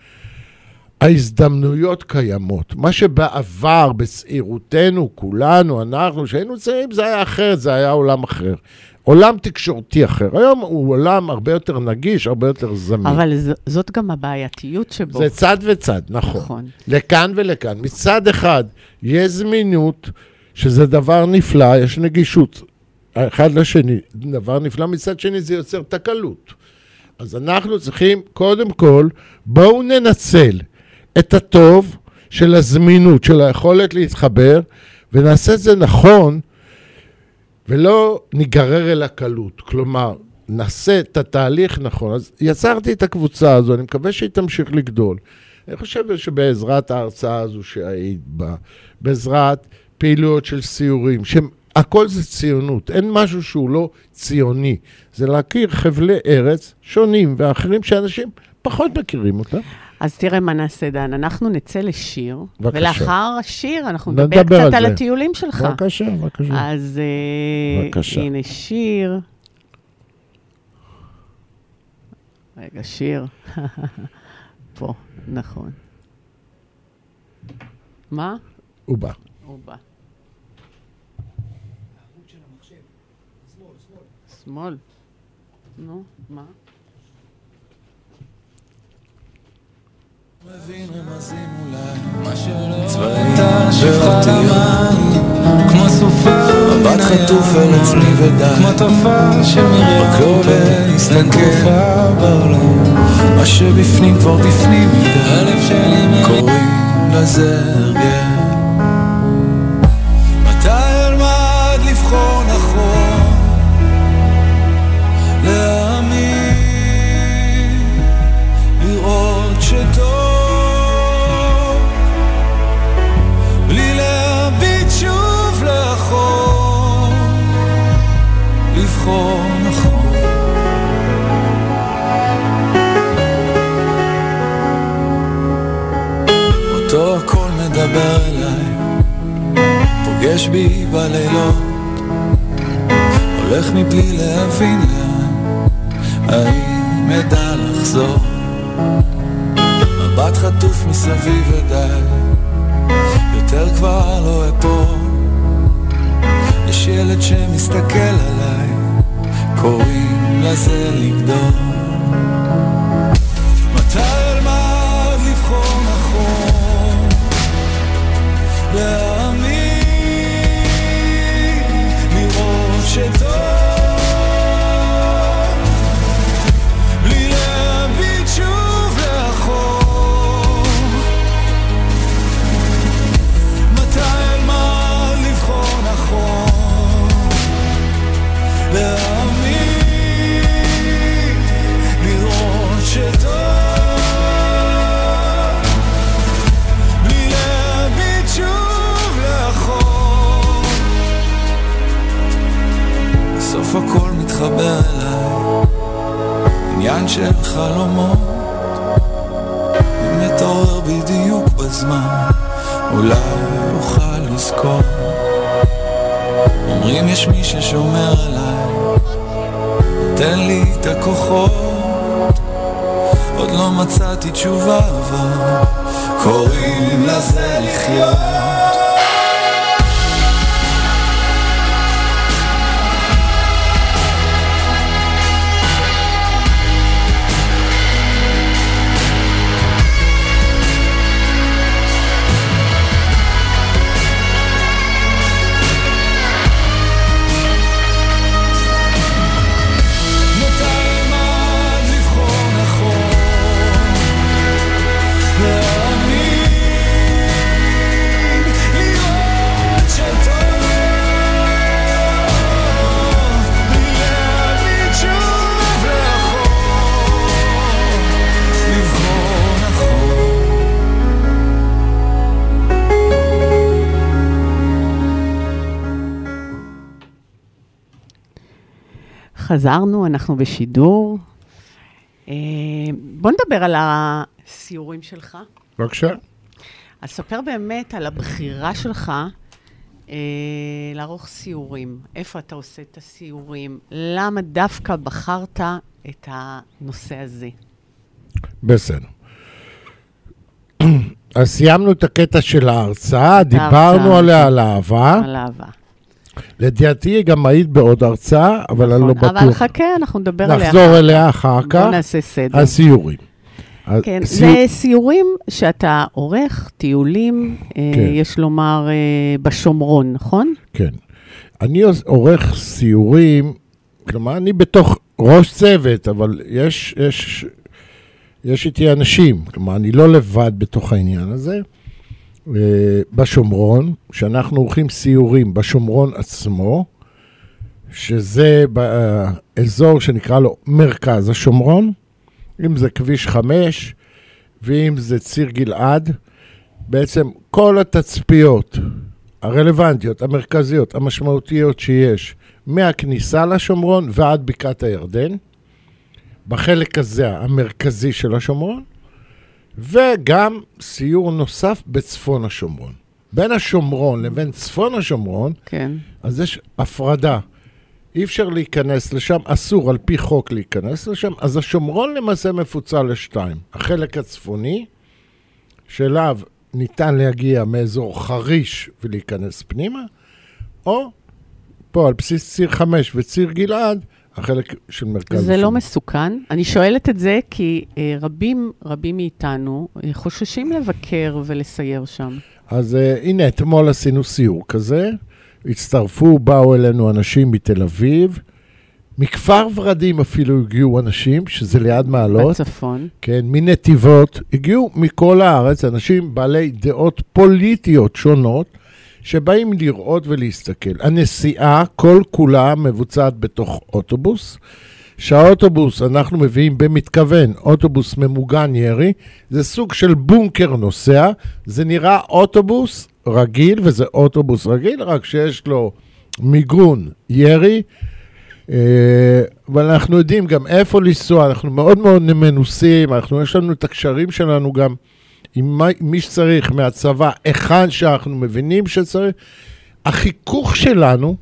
ההזדמנויות קיימות. מה שבעבר, בצעירותנו, כולנו, אנחנו, שהיינו צעירים, זה היה אחרת, זה היה עולם אחר. עולם תקשורתי אחר. היום הוא עולם הרבה יותר נגיש, הרבה יותר זמין. אבל זאת גם הבעייתיות שבו. זה צד וצד, נכון. לכאן ולכאן. מצד אחד, יש זמינות, שזה דבר נפלא, יש נגישות. אחד לשני, דבר נפלא, מצד שני זה יוצר תקלות. אז אנחנו צריכים, קודם כל, בואו ננצל את הטוב של הזמינות, של היכולת להתחבר, ונעשה את זה נכון, ולא ניגרר אל הקלות. כלומר, נעשה את התהליך נכון. אז יצרתי את הקבוצה הזו, אני מקווה שהיא תמשיך לגדול. אני חושב שבעזרת ההרצאה הזו שהיית בה, בעזרת פעילויות של סיורים, הכל זה ציונות, אין משהו שהוא לא ציוני. זה להכיר חבלי ארץ שונים ואחרים שאנשים פחות מכירים אותם. אז תראה מה נעשה, דן, אנחנו נצא לשיר, בבקשה. ולאחר השיר אנחנו נדבר קצת על הטיולים שלך. בבקשה. אז הנה שיר. רגע, שיר. פה, נכון. מה? הוא בא. שמאל. נו, מה? מבין רמזים אולי מה שלא צבעים שפחה למים כמו סופה מבט חטוף אל עצמי ודי כמו תופעה שמראה בכלולה הסתנקל בעולם מה שבפנים כבר בפנים מדי הלב שלי קוראים לזה הרגל מתי אלמד לבחור נכון להאמין לראות שטוב לבחור נכון אותו הכל מדבר אליי פוגש בי בלילות הולך מבלי להבין לאן האם מדע לחזור מבט חטוף מסביב ודי יותר כבר לא אפור יש ילד שמסתכל עליי קוראים לזה לגדול. מתי אלמד לבחור נכון, להאמין, לראות שטוב, בלי להביט שוב לאחור. מתי אלמד לבחור נכון, להאמין, לראות שטוב, בלי להביט שוב לאחור. בסוף הכל מתחבר אליי, עניין של חלומות, אם נתעורר בדיוק בזמן, אולי אוכל לזכור. אומרים יש מי ששומר עליי, תן לי את הכוחות, עוד לא מצאתי תשובה, אבל קוראים לזה לחיות. חזרנו, אנחנו בשידור. בוא נדבר על הסיורים שלך. בבקשה. אז ספר באמת על הבחירה שלך לערוך סיורים. איפה אתה עושה את הסיורים? למה דווקא בחרת את הנושא הזה? בסדר. אז סיימנו את הקטע של ההרצאה, דיברנו עליה על אהבה. על אהבה. לדעתי גם היית בעוד הרצאה, אבל אני לא בטוח. אבל חכה, אנחנו נדבר עליה. נחזור אליה אחר כך. בוא נעשה סדר. הסיורים. כן, זה סיורים שאתה עורך, טיולים, יש לומר, בשומרון, נכון? כן. אני עורך סיורים, כלומר, אני בתוך ראש צוות, אבל יש איתי אנשים, כלומר, אני לא לבד בתוך העניין הזה. בשומרון, שאנחנו עורכים סיורים בשומרון עצמו, שזה באזור שנקרא לו מרכז השומרון, אם זה כביש 5, ואם זה ציר גלעד, בעצם כל התצפיות הרלוונטיות, המרכזיות, המשמעותיות שיש, מהכניסה לשומרון ועד בקעת הירדן, בחלק הזה המרכזי של השומרון, וגם סיור נוסף בצפון השומרון. בין השומרון לבין צפון השומרון, כן. אז יש הפרדה. אי אפשר להיכנס לשם, אסור על פי חוק להיכנס לשם, אז השומרון למעשה מפוצל לשתיים. החלק הצפוני, שאליו ניתן להגיע מאזור חריש ולהיכנס פנימה, או פה על בסיס ציר 5 וציר גלעד, החלק של מרכז זה השומרון. לא מסוכן. אני שואלת את זה כי רבים מאיתנו חוששים לבקר ולסייר שם. אז הנה, אתמול עשינו סיור כזה, באו אלינו אנשים מתל אביב, מכפר ורדים אפילו הגיעו אנשים, שזה ליד מעלות. בצפון. כן, מנתיבות, הגיעו מכל הארץ, אנשים בעלי דעות פוליטיות שונות, שבאים לראות ולהסתכל. הנסיעה, כל כולה מבוצעת בתוך אוטובוס, שהאוטובוס אנחנו מביאים במתכוון, אוטובוס ממוגן ירי, זה סוג של בונקר נוסע, זה נראה אוטובוס רגיל, וזה אוטובוס רגיל, רק שיש לו מיגון ירי, אבל אנחנו יודעים גם איפה לנסוע, אנחנו מאוד מאוד מנוסים, יש לנו את הקשרים שלנו גם עם מי שצריך מהצבא, היכן שאנחנו מבינים שצריך. החיכוך שלנו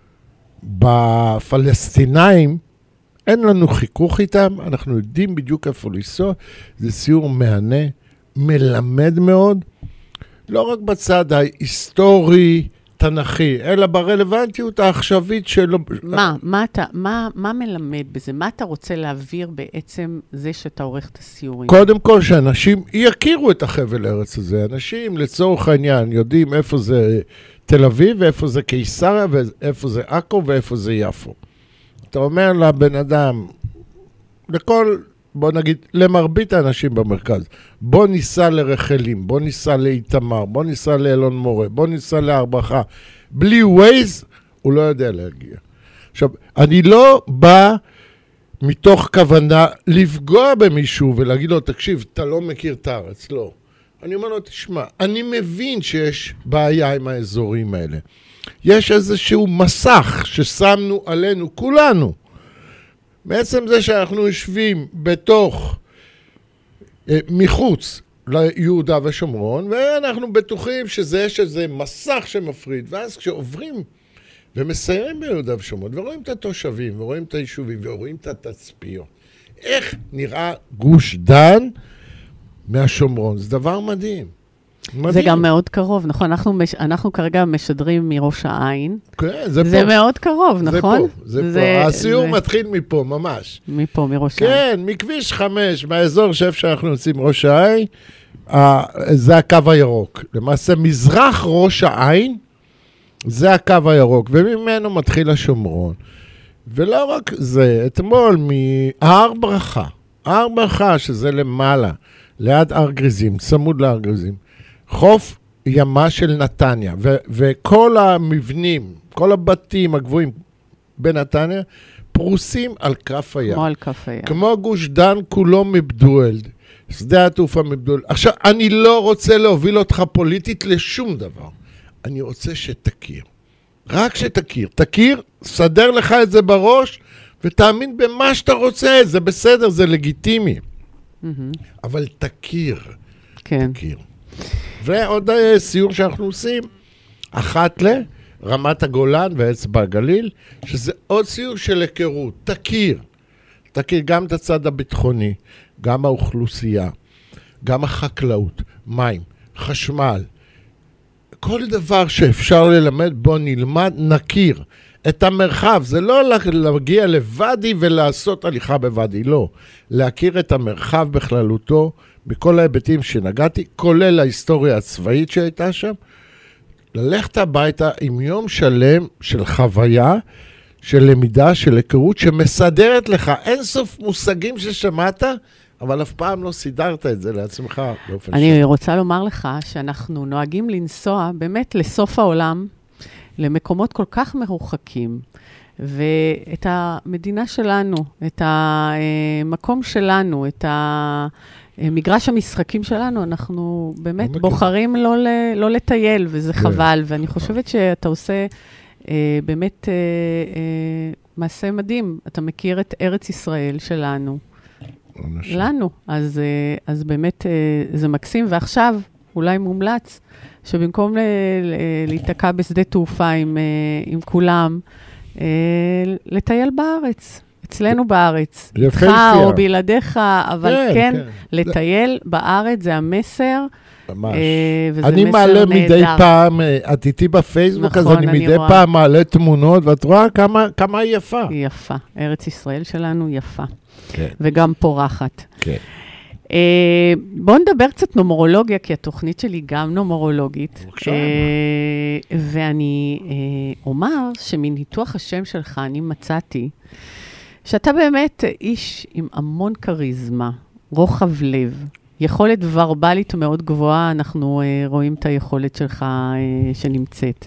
בפלסטינאים, אין לנו חיכוך איתם, אנחנו יודעים בדיוק איפה לנסוע, זה סיור מהנה, מלמד מאוד, לא רק בצד ההיסטורי, תנכי, אלא ברלוונטיות העכשווית שלו. מה מלמד בזה? מה אתה רוצה להעביר בעצם זה שאתה עורך את הסיורים? קודם כל, שאנשים יכירו את החבל הארץ הזה. אנשים, לצורך העניין, יודעים איפה זה תל אביב, ואיפה זה קיסריה, ואיפה זה עכו, ואיפה זה יפו. אתה אומר לבן אדם, בוא נגיד, למרבית האנשים במרכז, בוא ניסע לרחלים, בוא ניסע לאיתמר, בוא ניסע לאלון מורה, בוא ניסע להרבחה. בלי ווייז, הוא לא יודע להגיע. עכשיו, אני לא בא מתוך כוונה לפגוע במישהו ולהגיד לו, תקשיב, אתה לא מכיר את הארץ, לא. אני אומר לו, תשמע, אני מבין שיש בעיה עם האזורים האלה. יש איזשהו מסך ששמנו עלינו, כולנו. בעצם זה שאנחנו יושבים מחוץ ליהודה ושומרון, ואנחנו בטוחים יש איזה מסך שמפריד, ואז כשעוברים ומסיירים ביהודה ושומרון, ורואים את התושבים, ורואים את היישובים, ורואים את התצפיות, איך נראה גוש דן מהשומרון? זה דבר מדהים. זה גם מאוד קרוב, נכון? אנחנו כרגע משדרים מראש העין. כן, זה פה. זה מאוד קרוב, נכון? זה פה. הסיור מתחיל מפה, ממש. מפה, מראש העין. כן, מכביש 5, מהאזור שאיפה שאנחנו יוצאים ראש העין, זה הקו הירוק. למעשה, מזרח ראש העין, זה הקו הירוק, וממנו מתחיל השומרון. ולא רק זה, אתמול מהר ברכה, הר ברכה, שזה למעלה, ליד הר גריזים, צמוד להר גריזים, חוף ימה של נתניה, וכל המבנים, כל הבתים הגבוהים בנתניה, פרוסים על כף הים. כמו על כף הים. כמו גוש דן כולו מבדואלד, שדה התעופה מבדואלד. עכשיו, אני לא רוצה להוביל אותך פוליטית לשום דבר. אני רוצה שתכיר. רק שתכיר. תכיר, סדר לך את זה בראש, ותאמין במה שאתה רוצה. זה בסדר, זה לגיטימי. אבל תכיר. כן. תכיר. ועוד סיור שאנחנו עושים, אחת לרמת הגולן ואצבע הגליל, שזה עוד סיור של היכרות. תכיר. תכיר גם את הצד הביטחוני, גם האוכלוסייה, גם החקלאות, מים, חשמל. כל דבר שאפשר ללמד, בוא נלמד, נכיר את המרחב. זה לא להגיע לוואדי ולעשות הליכה בוואדי, לא. להכיר את המרחב בכללותו, בכל ההיבטים שנגעתי, כולל ההיסטוריה הצבאית שהייתה שם, ללכת הביתה עם יום שלם של חוויה, של למידה, של היכרות, שמסדרת לך אין סוף מושגים ששמעת, אבל אף פעם לא סידרת את זה לעצמך באופן אני רוצה לומר לך שאנחנו נוהגים לנסוע באמת לסוף העולם, למקומות כל כך מרוחקים, ואת המדינה שלנו, את המקום שלנו, את מגרש המשחקים שלנו, אנחנו באמת בוחרים לא לטייל, וזה חבל, ואני חושבת שאתה עושה באמת מעשה מדהים. אתה מכיר את ארץ ישראל שלנו. לנו. אז באמת זה מקסים, ועכשיו אולי מומלץ שבמקום להתעקע בשדה תעופה עם כולם, לטייל בארץ. אצלנו בארץ. איתך או בלעדיך, אבל כן, לטייל בארץ זה המסר. ממש. אני מעלה מדי פעם, את איתי בפייסבוק, אז אני מדי פעם מעלה תמונות, ואת רואה כמה היא יפה. היא יפה. ארץ ישראל שלנו יפה. וגם פורחת. כן. בואו נדבר קצת נומרולוגיה, כי התוכנית שלי גם נומרולוגית. ואני אומר שמניתוח השם שלך אני מצאתי, שאתה באמת איש עם המון קריזמה, רוחב לב, יכולת ורבלית מאוד גבוהה, אנחנו רואים את היכולת שלך שנמצאת.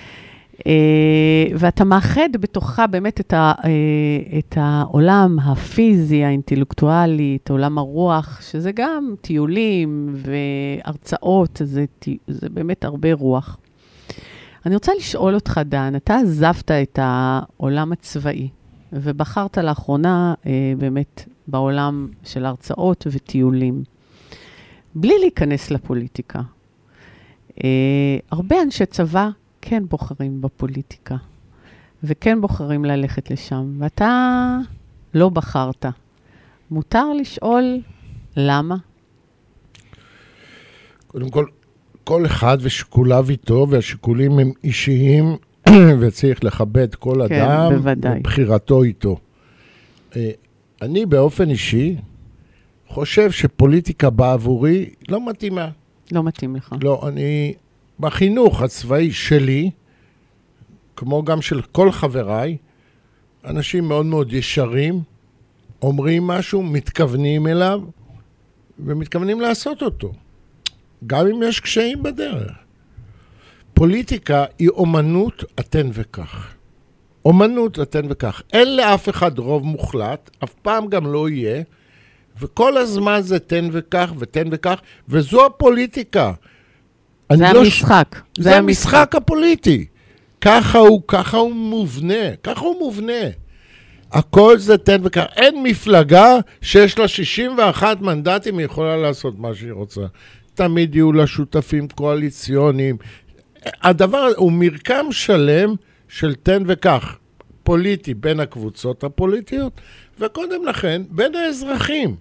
ואתה מאחד בתוכה באמת את העולם הפיזי, האינטלקטואלי, את עולם הרוח, שזה גם טיולים והרצאות, זה באמת הרבה רוח. אני רוצה לשאול אותך, דן, אתה עזבת את העולם הצבאי, ובחרת לאחרונה באמת בעולם של הרצאות וטיולים, בלי להיכנס לפוליטיקה. הרבה אנשי צבא כן בוחרים בפוליטיקה, וכן בוחרים ללכת לשם, ואתה לא בחרת. מותר לשאול למה? קודם כל אחד ושיקוליו איתו, והשיקולים הם אישיים, וצריך לכבד כל אדם, ובחירתו איתו. אני באופן אישי חושב שפוליטיקה בעבורי לא מתאימה. לא מתאים לך. לא, אני בחינוך הצבאי שלי, כמו גם של כל חבריי, אנשים מאוד מאוד ישרים, אומרים משהו, מתכוונים אליו, ומתכוונים לעשות אותו. גם אם יש קשיים בדרך. פוליטיקה היא אומנות אתן וכך. אומנות אתן וכך. אין לאף אחד רוב מוחלט, אף פעם גם לא יהיה, וכל הזמן זה תן וכך ותן וכך, וזו הפוליטיקה. זה המשחק. זה המשחק הפוליטי. ככה הוא מובנה. הכל זה תן וכך. אין מפלגה שיש לה 61 מנדטים, היא יכולה לעשות מה שהיא רוצה. תמיד יהיו לה שותפים קואליציוניים. הדבר הוא מרקם שלם של תן וכך, פוליטי בין הקבוצות הפוליטיות, וקודם לכן בין האזרחים.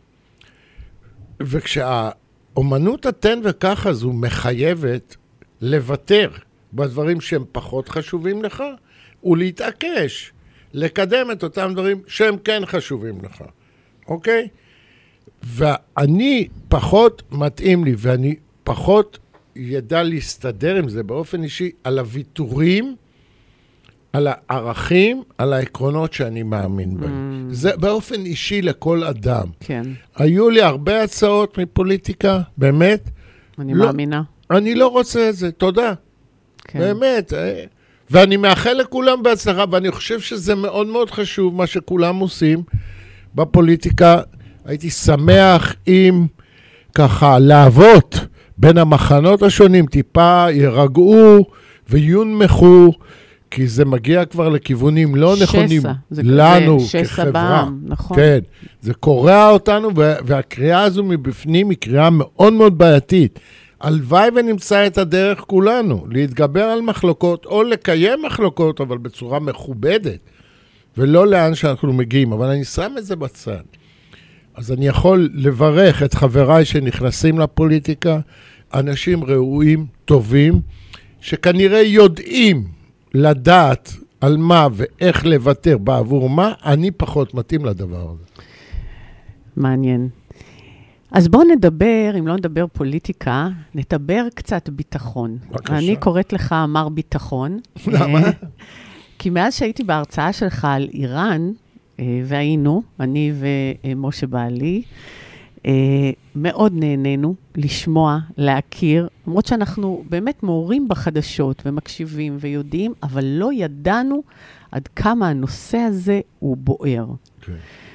וכשהאומנות התן וכך הזו מחייבת לוותר בדברים שהם פחות חשובים לך, ולהתעקש, לקדם את אותם דברים שהם כן חשובים לך. אוקיי? ואני פחות מתאים לי, ואני פחות ידע להסתדר עם זה באופן אישי, על הוויתורים, על הערכים, על העקרונות שאני מאמין בהם. זה באופן אישי לכל אדם. כן. היו לי הרבה הצעות מפוליטיקה, באמת. אני מאמינה. אני לא רוצה את זה, תודה. כן. באמת. ואני מאחל לכולם בהצלחה, ואני חושב שזה מאוד מאוד חשוב, מה שכולם עושים בפוליטיקה. הייתי שמח אם ככה לעבוד בין המחנות השונים, טיפה ירגעו ויונמכו, כי זה מגיע כבר לכיוונים לא נכונים לנו כחברה. נכון. כן, זה קורע אותנו, והקריאה הזו מבפנים היא קריאה מאוד מאוד בעייתית. הלוואי ונמצא את הדרך כולנו, להתגבר על מחלוקות, או לקיים מחלוקות, אבל בצורה מכובדת, ולא לאן שאנחנו מגיעים. אבל אני שם את זה בצד. אז אני יכול לברך את חבריי שנכנסים לפוליטיקה, אנשים ראויים, טובים, שכנראה יודעים לדעת על מה ואיך לוותר בעבור מה, אני פחות מתאים לדבר הזה. מעניין. אז בואו נדבר, אם לא נדבר פוליטיקה, נדבר קצת ביטחון. בבקשה. אני קוראת לך מר ביטחון. למה? כי מאז שהייתי בהרצאה שלך על איראן, והיינו, אני ומשה בעלי, מאוד נהנינו לשמוע, להכיר, למרות שאנחנו באמת מעורים בחדשות ומקשיבים ויודעים, אבל לא ידענו עד כמה הנושא הזה הוא בוער. כן.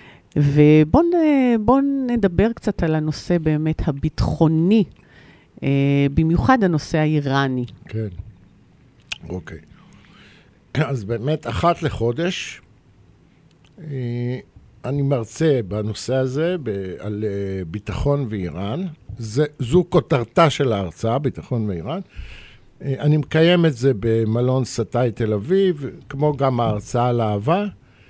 ובואו נדבר קצת על הנושא באמת הביטחוני, במיוחד הנושא האיראני. כן, אוקיי. אז באמת, אחת לחודש, אני מרצה בנושא הזה על ביטחון ואיראן. זו כותרתה של ההרצאה, ביטחון ואיראן. אני מקיים את זה במלון סטאי תל אביב, כמו גם ההרצאה על אהבה.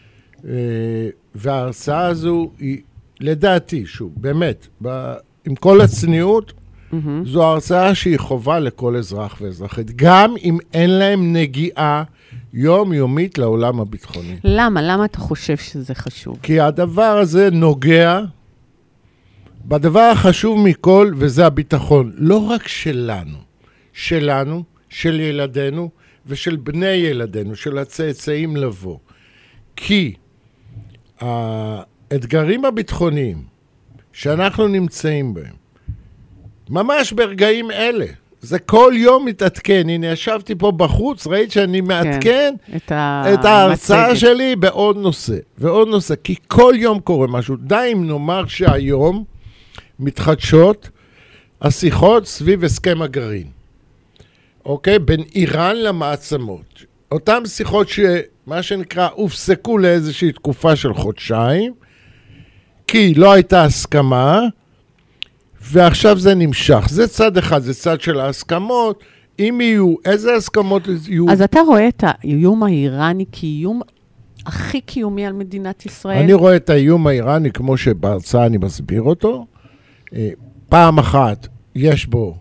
וההרצאה הזו היא, לדעתי, שוב, באמת, עם כל הצניעות, זו הרצאה שהיא חובה לכל אזרח ואזרחית, גם אם אין להם נגיעה יומיומית לעולם הביטחוני. למה? למה אתה חושב שזה חשוב? כי הדבר הזה נוגע בדבר החשוב מכל, וזה הביטחון. לא רק שלנו, של ילדינו ושל בני ילדינו, של הצאצאים לבוא. כי האתגרים הביטחוניים שאנחנו נמצאים בהם, ממש ברגעים אלה, זה כל יום מתעדכן. הנה, ישבתי פה בחוץ, ראית שאני מעדכן את ההרצאה שלי בעוד נושא, ועוד נושא, כי כל יום קורה משהו. די אם נאמר שהיום מתחדשות השיחות סביב הסכם הגרעין. אוקיי? בין איראן למעצמות. אותם שיחות שמה שנקרא הופסקו לאיזושהי תקופה של חודשיים, כי לא הייתה הסכמה, ועכשיו זה נמשך. זה צד אחד, זה צד של ההסכמות. אם יהיו, איזה הסכמות יהיו? אז אתה רואה את האיום האיראני כאיום הכי קיומי על מדינת ישראל? אני רואה את האיום האיראני כמו שבהרצאה אני מסביר אותו. פעם אחת יש בו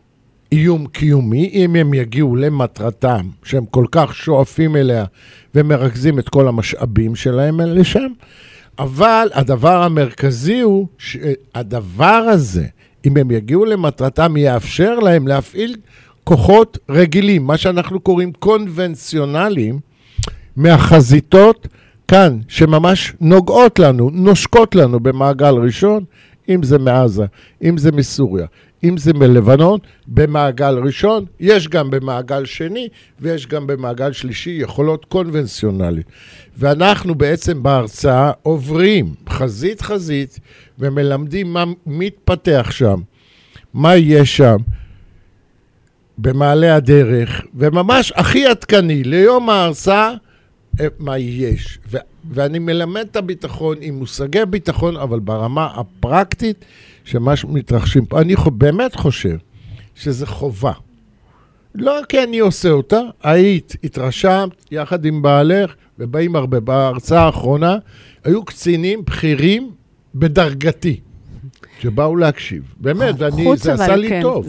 איום קיומי, אם הם יגיעו למטרתם, שהם כל כך שואפים אליה, ומרכזים את כל המשאבים שלהם לשם, אבל הדבר המרכזי הוא שהדבר הזה, אם הם יגיעו למטרתם, יאפשר להם להפעיל כוחות רגילים, מה שאנחנו קוראים קונבנציונליים, מהחזיתות כאן, שממש נוגעות לנו, נושקות לנו במעגל ראשון, אם זה מעזה, אם זה מסוריה, אם זה מלבנון, במעגל ראשון, יש גם במעגל שני, ויש גם במעגל שלישי יכולות קונבנציונליות. ואנחנו בעצם בהרצאה עוברים חזית, ומלמדים מה מתפתח שם, מה יש שם, במעלה הדרך, וממש הכי עדכני, ליום ההרצאה, מה יש. ואני מלמד את הביטחון עם מושגי ביטחון, אבל ברמה הפרקטית, שמה שמתרחשים פה, אני באמת חושב שזה חובה. לא כי אני עושה אותה, התרשמת יחד עם בעלך, ובאים הרבה. בהרצאה האחרונה, היו קצינים בכירים בדרגתי, שבאו להקשיב. באמת, זה עשה לי טוב.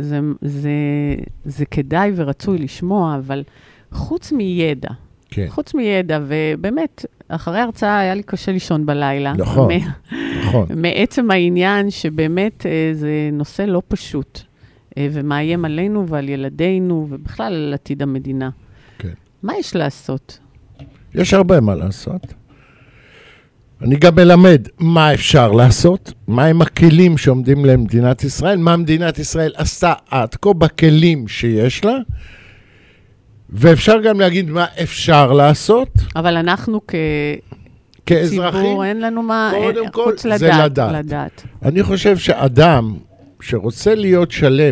זה כדאי ורצוי לשמוע, אבל חוץ מידע, כן. חוץ מידע, ובאמת, אחרי ההרצאה היה לי קשה לישון בלילה. נכון, נכון. מעצם העניין שבאמת זה נושא לא פשוט, ומאיים עלינו ועל ילדינו, ובכלל על עתיד המדינה. כן. מה יש לעשות? יש הרבה מה לעשות. אני גם מלמד מה אפשר לעשות, מה הם הכלים שעומדים למדינת ישראל, מה מדינת ישראל עשתה עד כה בכלים שיש לה, ואפשר גם להגיד מה אפשר לעשות. אבל אנחנו כאזרחים, ציבור, אין לנו מה, קודם כל, חוץ זה לדעת. אני חושב שאדם שרוצה להיות שלם,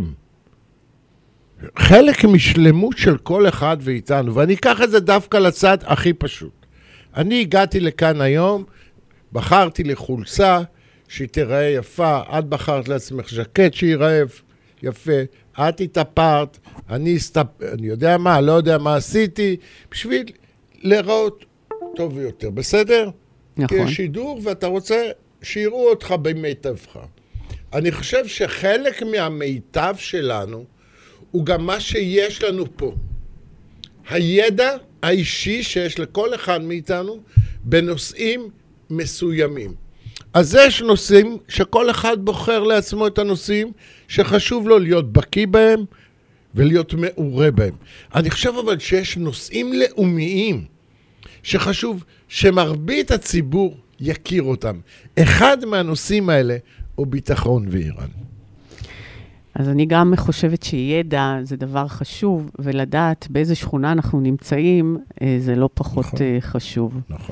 חלק משלמות של כל אחד ואיתנו, ואני אקח את זה דווקא לצד הכי פשוט. אני הגעתי לכאן היום, בחרתי לחולצה שהיא תיראה יפה, את בחרת לעצמך ז'קט שיראה יפה, את התאפרת, אני יודע מה, לא יודע מה עשיתי, בשביל לראות טוב יותר, בסדר? נכון. כי יש שידור ואתה רוצה שיראו אותך במיטבך. אני חושב שחלק מהמיטב שלנו הוא גם מה שיש לנו פה. הידע האישי שיש לכל אחד מאיתנו בנושאים מסוימים. אז יש נושאים שכל אחד בוחר לעצמו את הנושאים שחשוב לו להיות בקיא בהם ולהיות מעורה בהם. אני חושב אבל שיש נושאים לאומיים שחשוב שמרבית הציבור יכיר אותם. אחד מהנושאים האלה הוא ביטחון ואיראן. אז אני גם חושבת שידע זה דבר חשוב, ולדעת באיזה שכונה אנחנו נמצאים, זה לא פחות חשוב. נכון.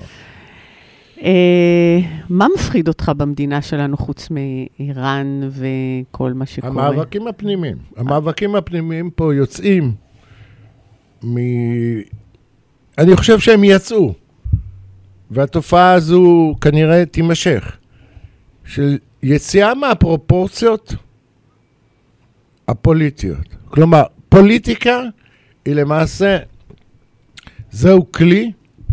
מה מפחיד אותך במדינה שלנו חוץ מאיראן וכל מה שקורה? המאבקים הפנימיים. המאבקים הפנימיים פה יוצאים אני חושב שהם יצאו, והתופעה הזו כנראה תימשך, של יציאה מהפרופורציות הפוליטיות. כלומר, פוליטיקה היא למעשה, זהו כלי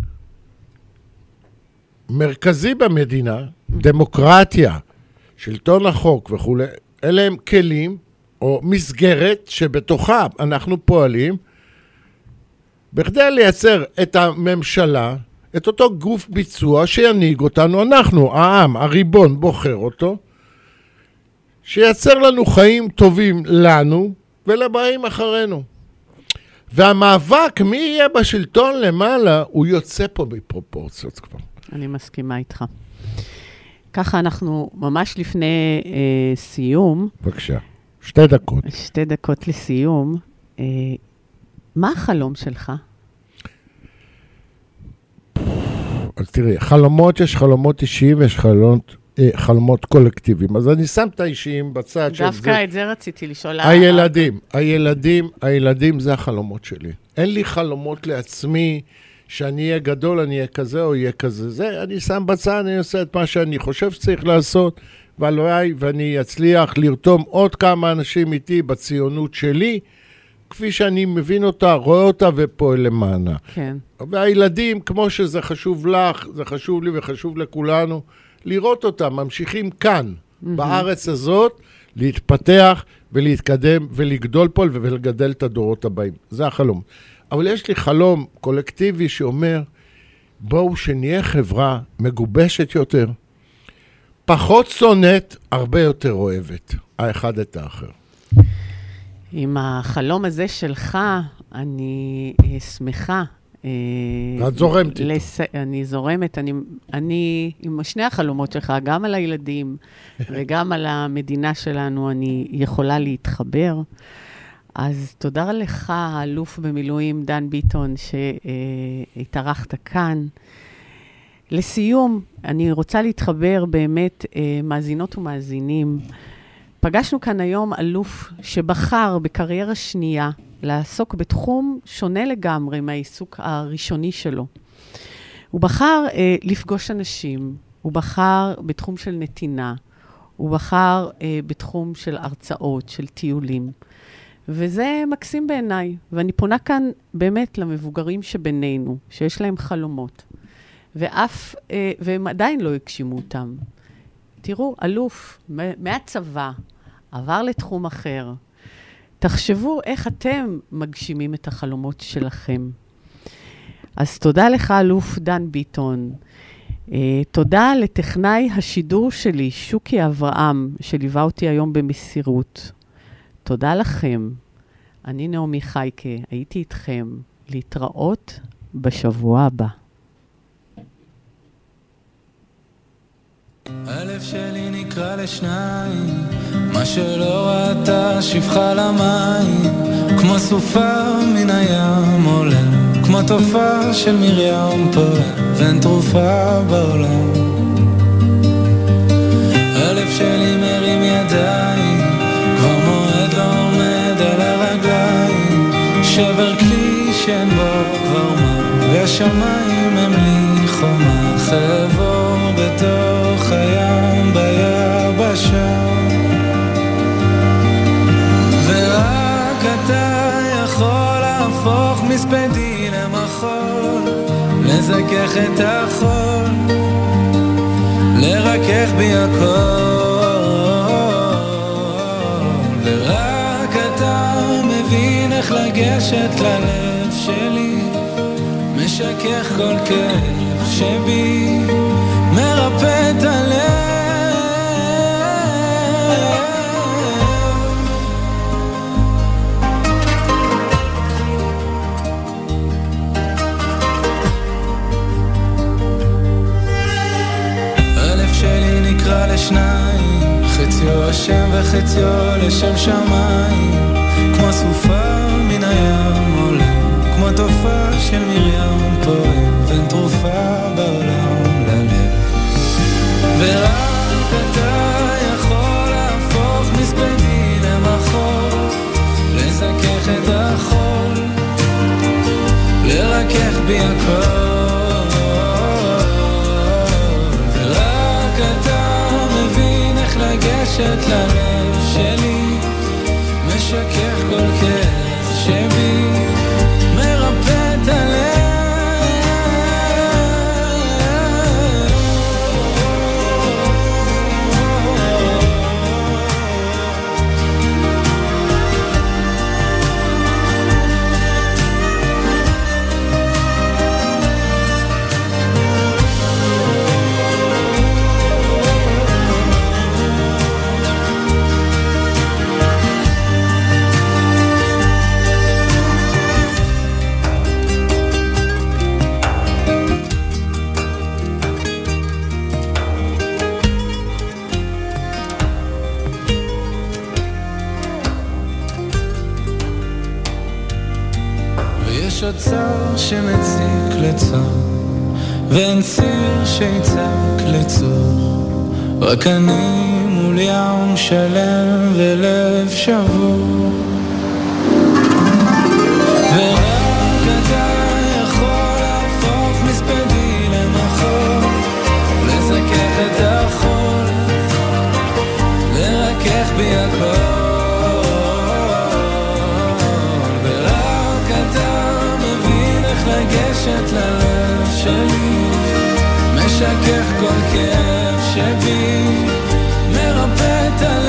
מרכזי במדינה, דמוקרטיה, שלטון החוק וכו', אלה הם כלים או מסגרת שבתוכה אנחנו פועלים, בכדי לייצר את הממשלה, את אותו גוף ביצוע שינהיג אותנו, אנחנו, העם, הריבון בוחר אותו, שייצר לנו חיים טובים לנו ולבאים אחרינו. והמאבק, מי יהיה בשלטון למעלה, הוא יוצא פה בפרופורציות כבר. אני מסכימה איתך. ככה אנחנו ממש לפני סיום. בבקשה, 2 דקות. 2 דקות לסיום. מה החלום שלך? אז תראי, חלומות, יש חלומות אישיים ויש חלומות קולקטיביים. אז אני שם את האישיים בצד של זה. דווקא את זה רציתי לשאול. הילדים זה החלומות שלי. אין לי חלומות לעצמי שאני אהיה גדול, אני אהיה כזה או אהיה כזה. זה, אני שם בצד, אני עושה את מה שאני חושב שצריך לעשות, ואני אצליח לרתום עוד כמה אנשים איתי בציונות שלי, כפי שאני מבין אותה, רואה אותה ופועל למענה. כן. והילדים, כמו שזה חשוב לך, זה חשוב לי וחשוב לכולנו, לראות אותם, ממשיכים כאן, בארץ הזאת, להתפתח ולהתקדם ולגדול פה ולגדל את הדורות הבאים. זה החלום. אבל יש לי חלום קולקטיבי שאומר, בואו שנהיה חברה מגובשת יותר, פחות שונאת, הרבה יותר אוהבת, האחד את האחר. עם החלום הזה שלך, אני שמחה. את זורמת איתו. אני זורמת, אני עם שני החלומות שלך, גם על הילדים וגם על המדינה שלנו, אני יכולה להתחבר. אז תודה לך, האלוף במילואים דן ביטון, שהתארחת כאן. לסיום, אני רוצה להתחבר באמת, מאזינות ומאזינים. פגשנו כאן היום אלוף שבחר בקריירה שנייה לעסוק בתחום שונה לגמרי מהעיסוק הראשוני שלו. הוא בחר לפגוש אנשים, הוא בחר בתחום של נתינה, הוא בחר בתחום של הרצאות, של טיולים. וזה מקסים בעיניי, ואני פונה כאן באמת למבוגרים שבינינו, שיש להם חלומות, והם עדיין לא הגשימו אותם. תראו, אלוף מהצבא עבר לתחום אחר. תחשבו איך אתם מגשימים את החלומות שלכם. אז תודה לך, אלוף דן ביטון. תודה לטכנאי השידור שלי, שוקי אברהם, שליווה אותי היום במסירות. תודה לכם. אני נעמי חייקה, הייתי איתכם. להתראות בשבוע הבא. הלב שלי נקרא לשניים, מה שלא ראתה שפחה למים, כמו סופה מן הים עולה, כמו תופעה של מרים פועל, ואין תרופה בעולם. הלב שלי מרים ידיים, כבר מועד לא עומד על הרגליים, שבר כלי שאין בו כבר מה, והשמיים הם לי חומה, חבור בתוך הים ביבשה, ורק אתה יכול להפוך מספדי למחול, לזכך את החול, לרכך בי הכל, ורק אתה מבין איך לגשת ללב שלי, משכך כל כאב שבי, מרפא את הלב. הלב שלי נקרא לשניים, חציו השם וחציו לשם שמיים, כמו סופה מן הים עולה, כמו תופעה של מרים פועל, ואין תרופה בעולם ללב. ורק אתה יכול להפוך מספדי למחול, לזכך את החול, לרכך בי הכל, ורק אתה מבין איך לגשת ללב שלי, משכך כל כאב שבי, מרפא את הלב. צר שמציק לצר, ואין ציר שיצק לצור, רק אני מול ים שלם ולב שבור, ורק אתה יכול להפוך מספדי למחול, לזכך את החול, לרכך בי הכל, לגשת ללב שלי, משכך כל כאב שבי, מרפא את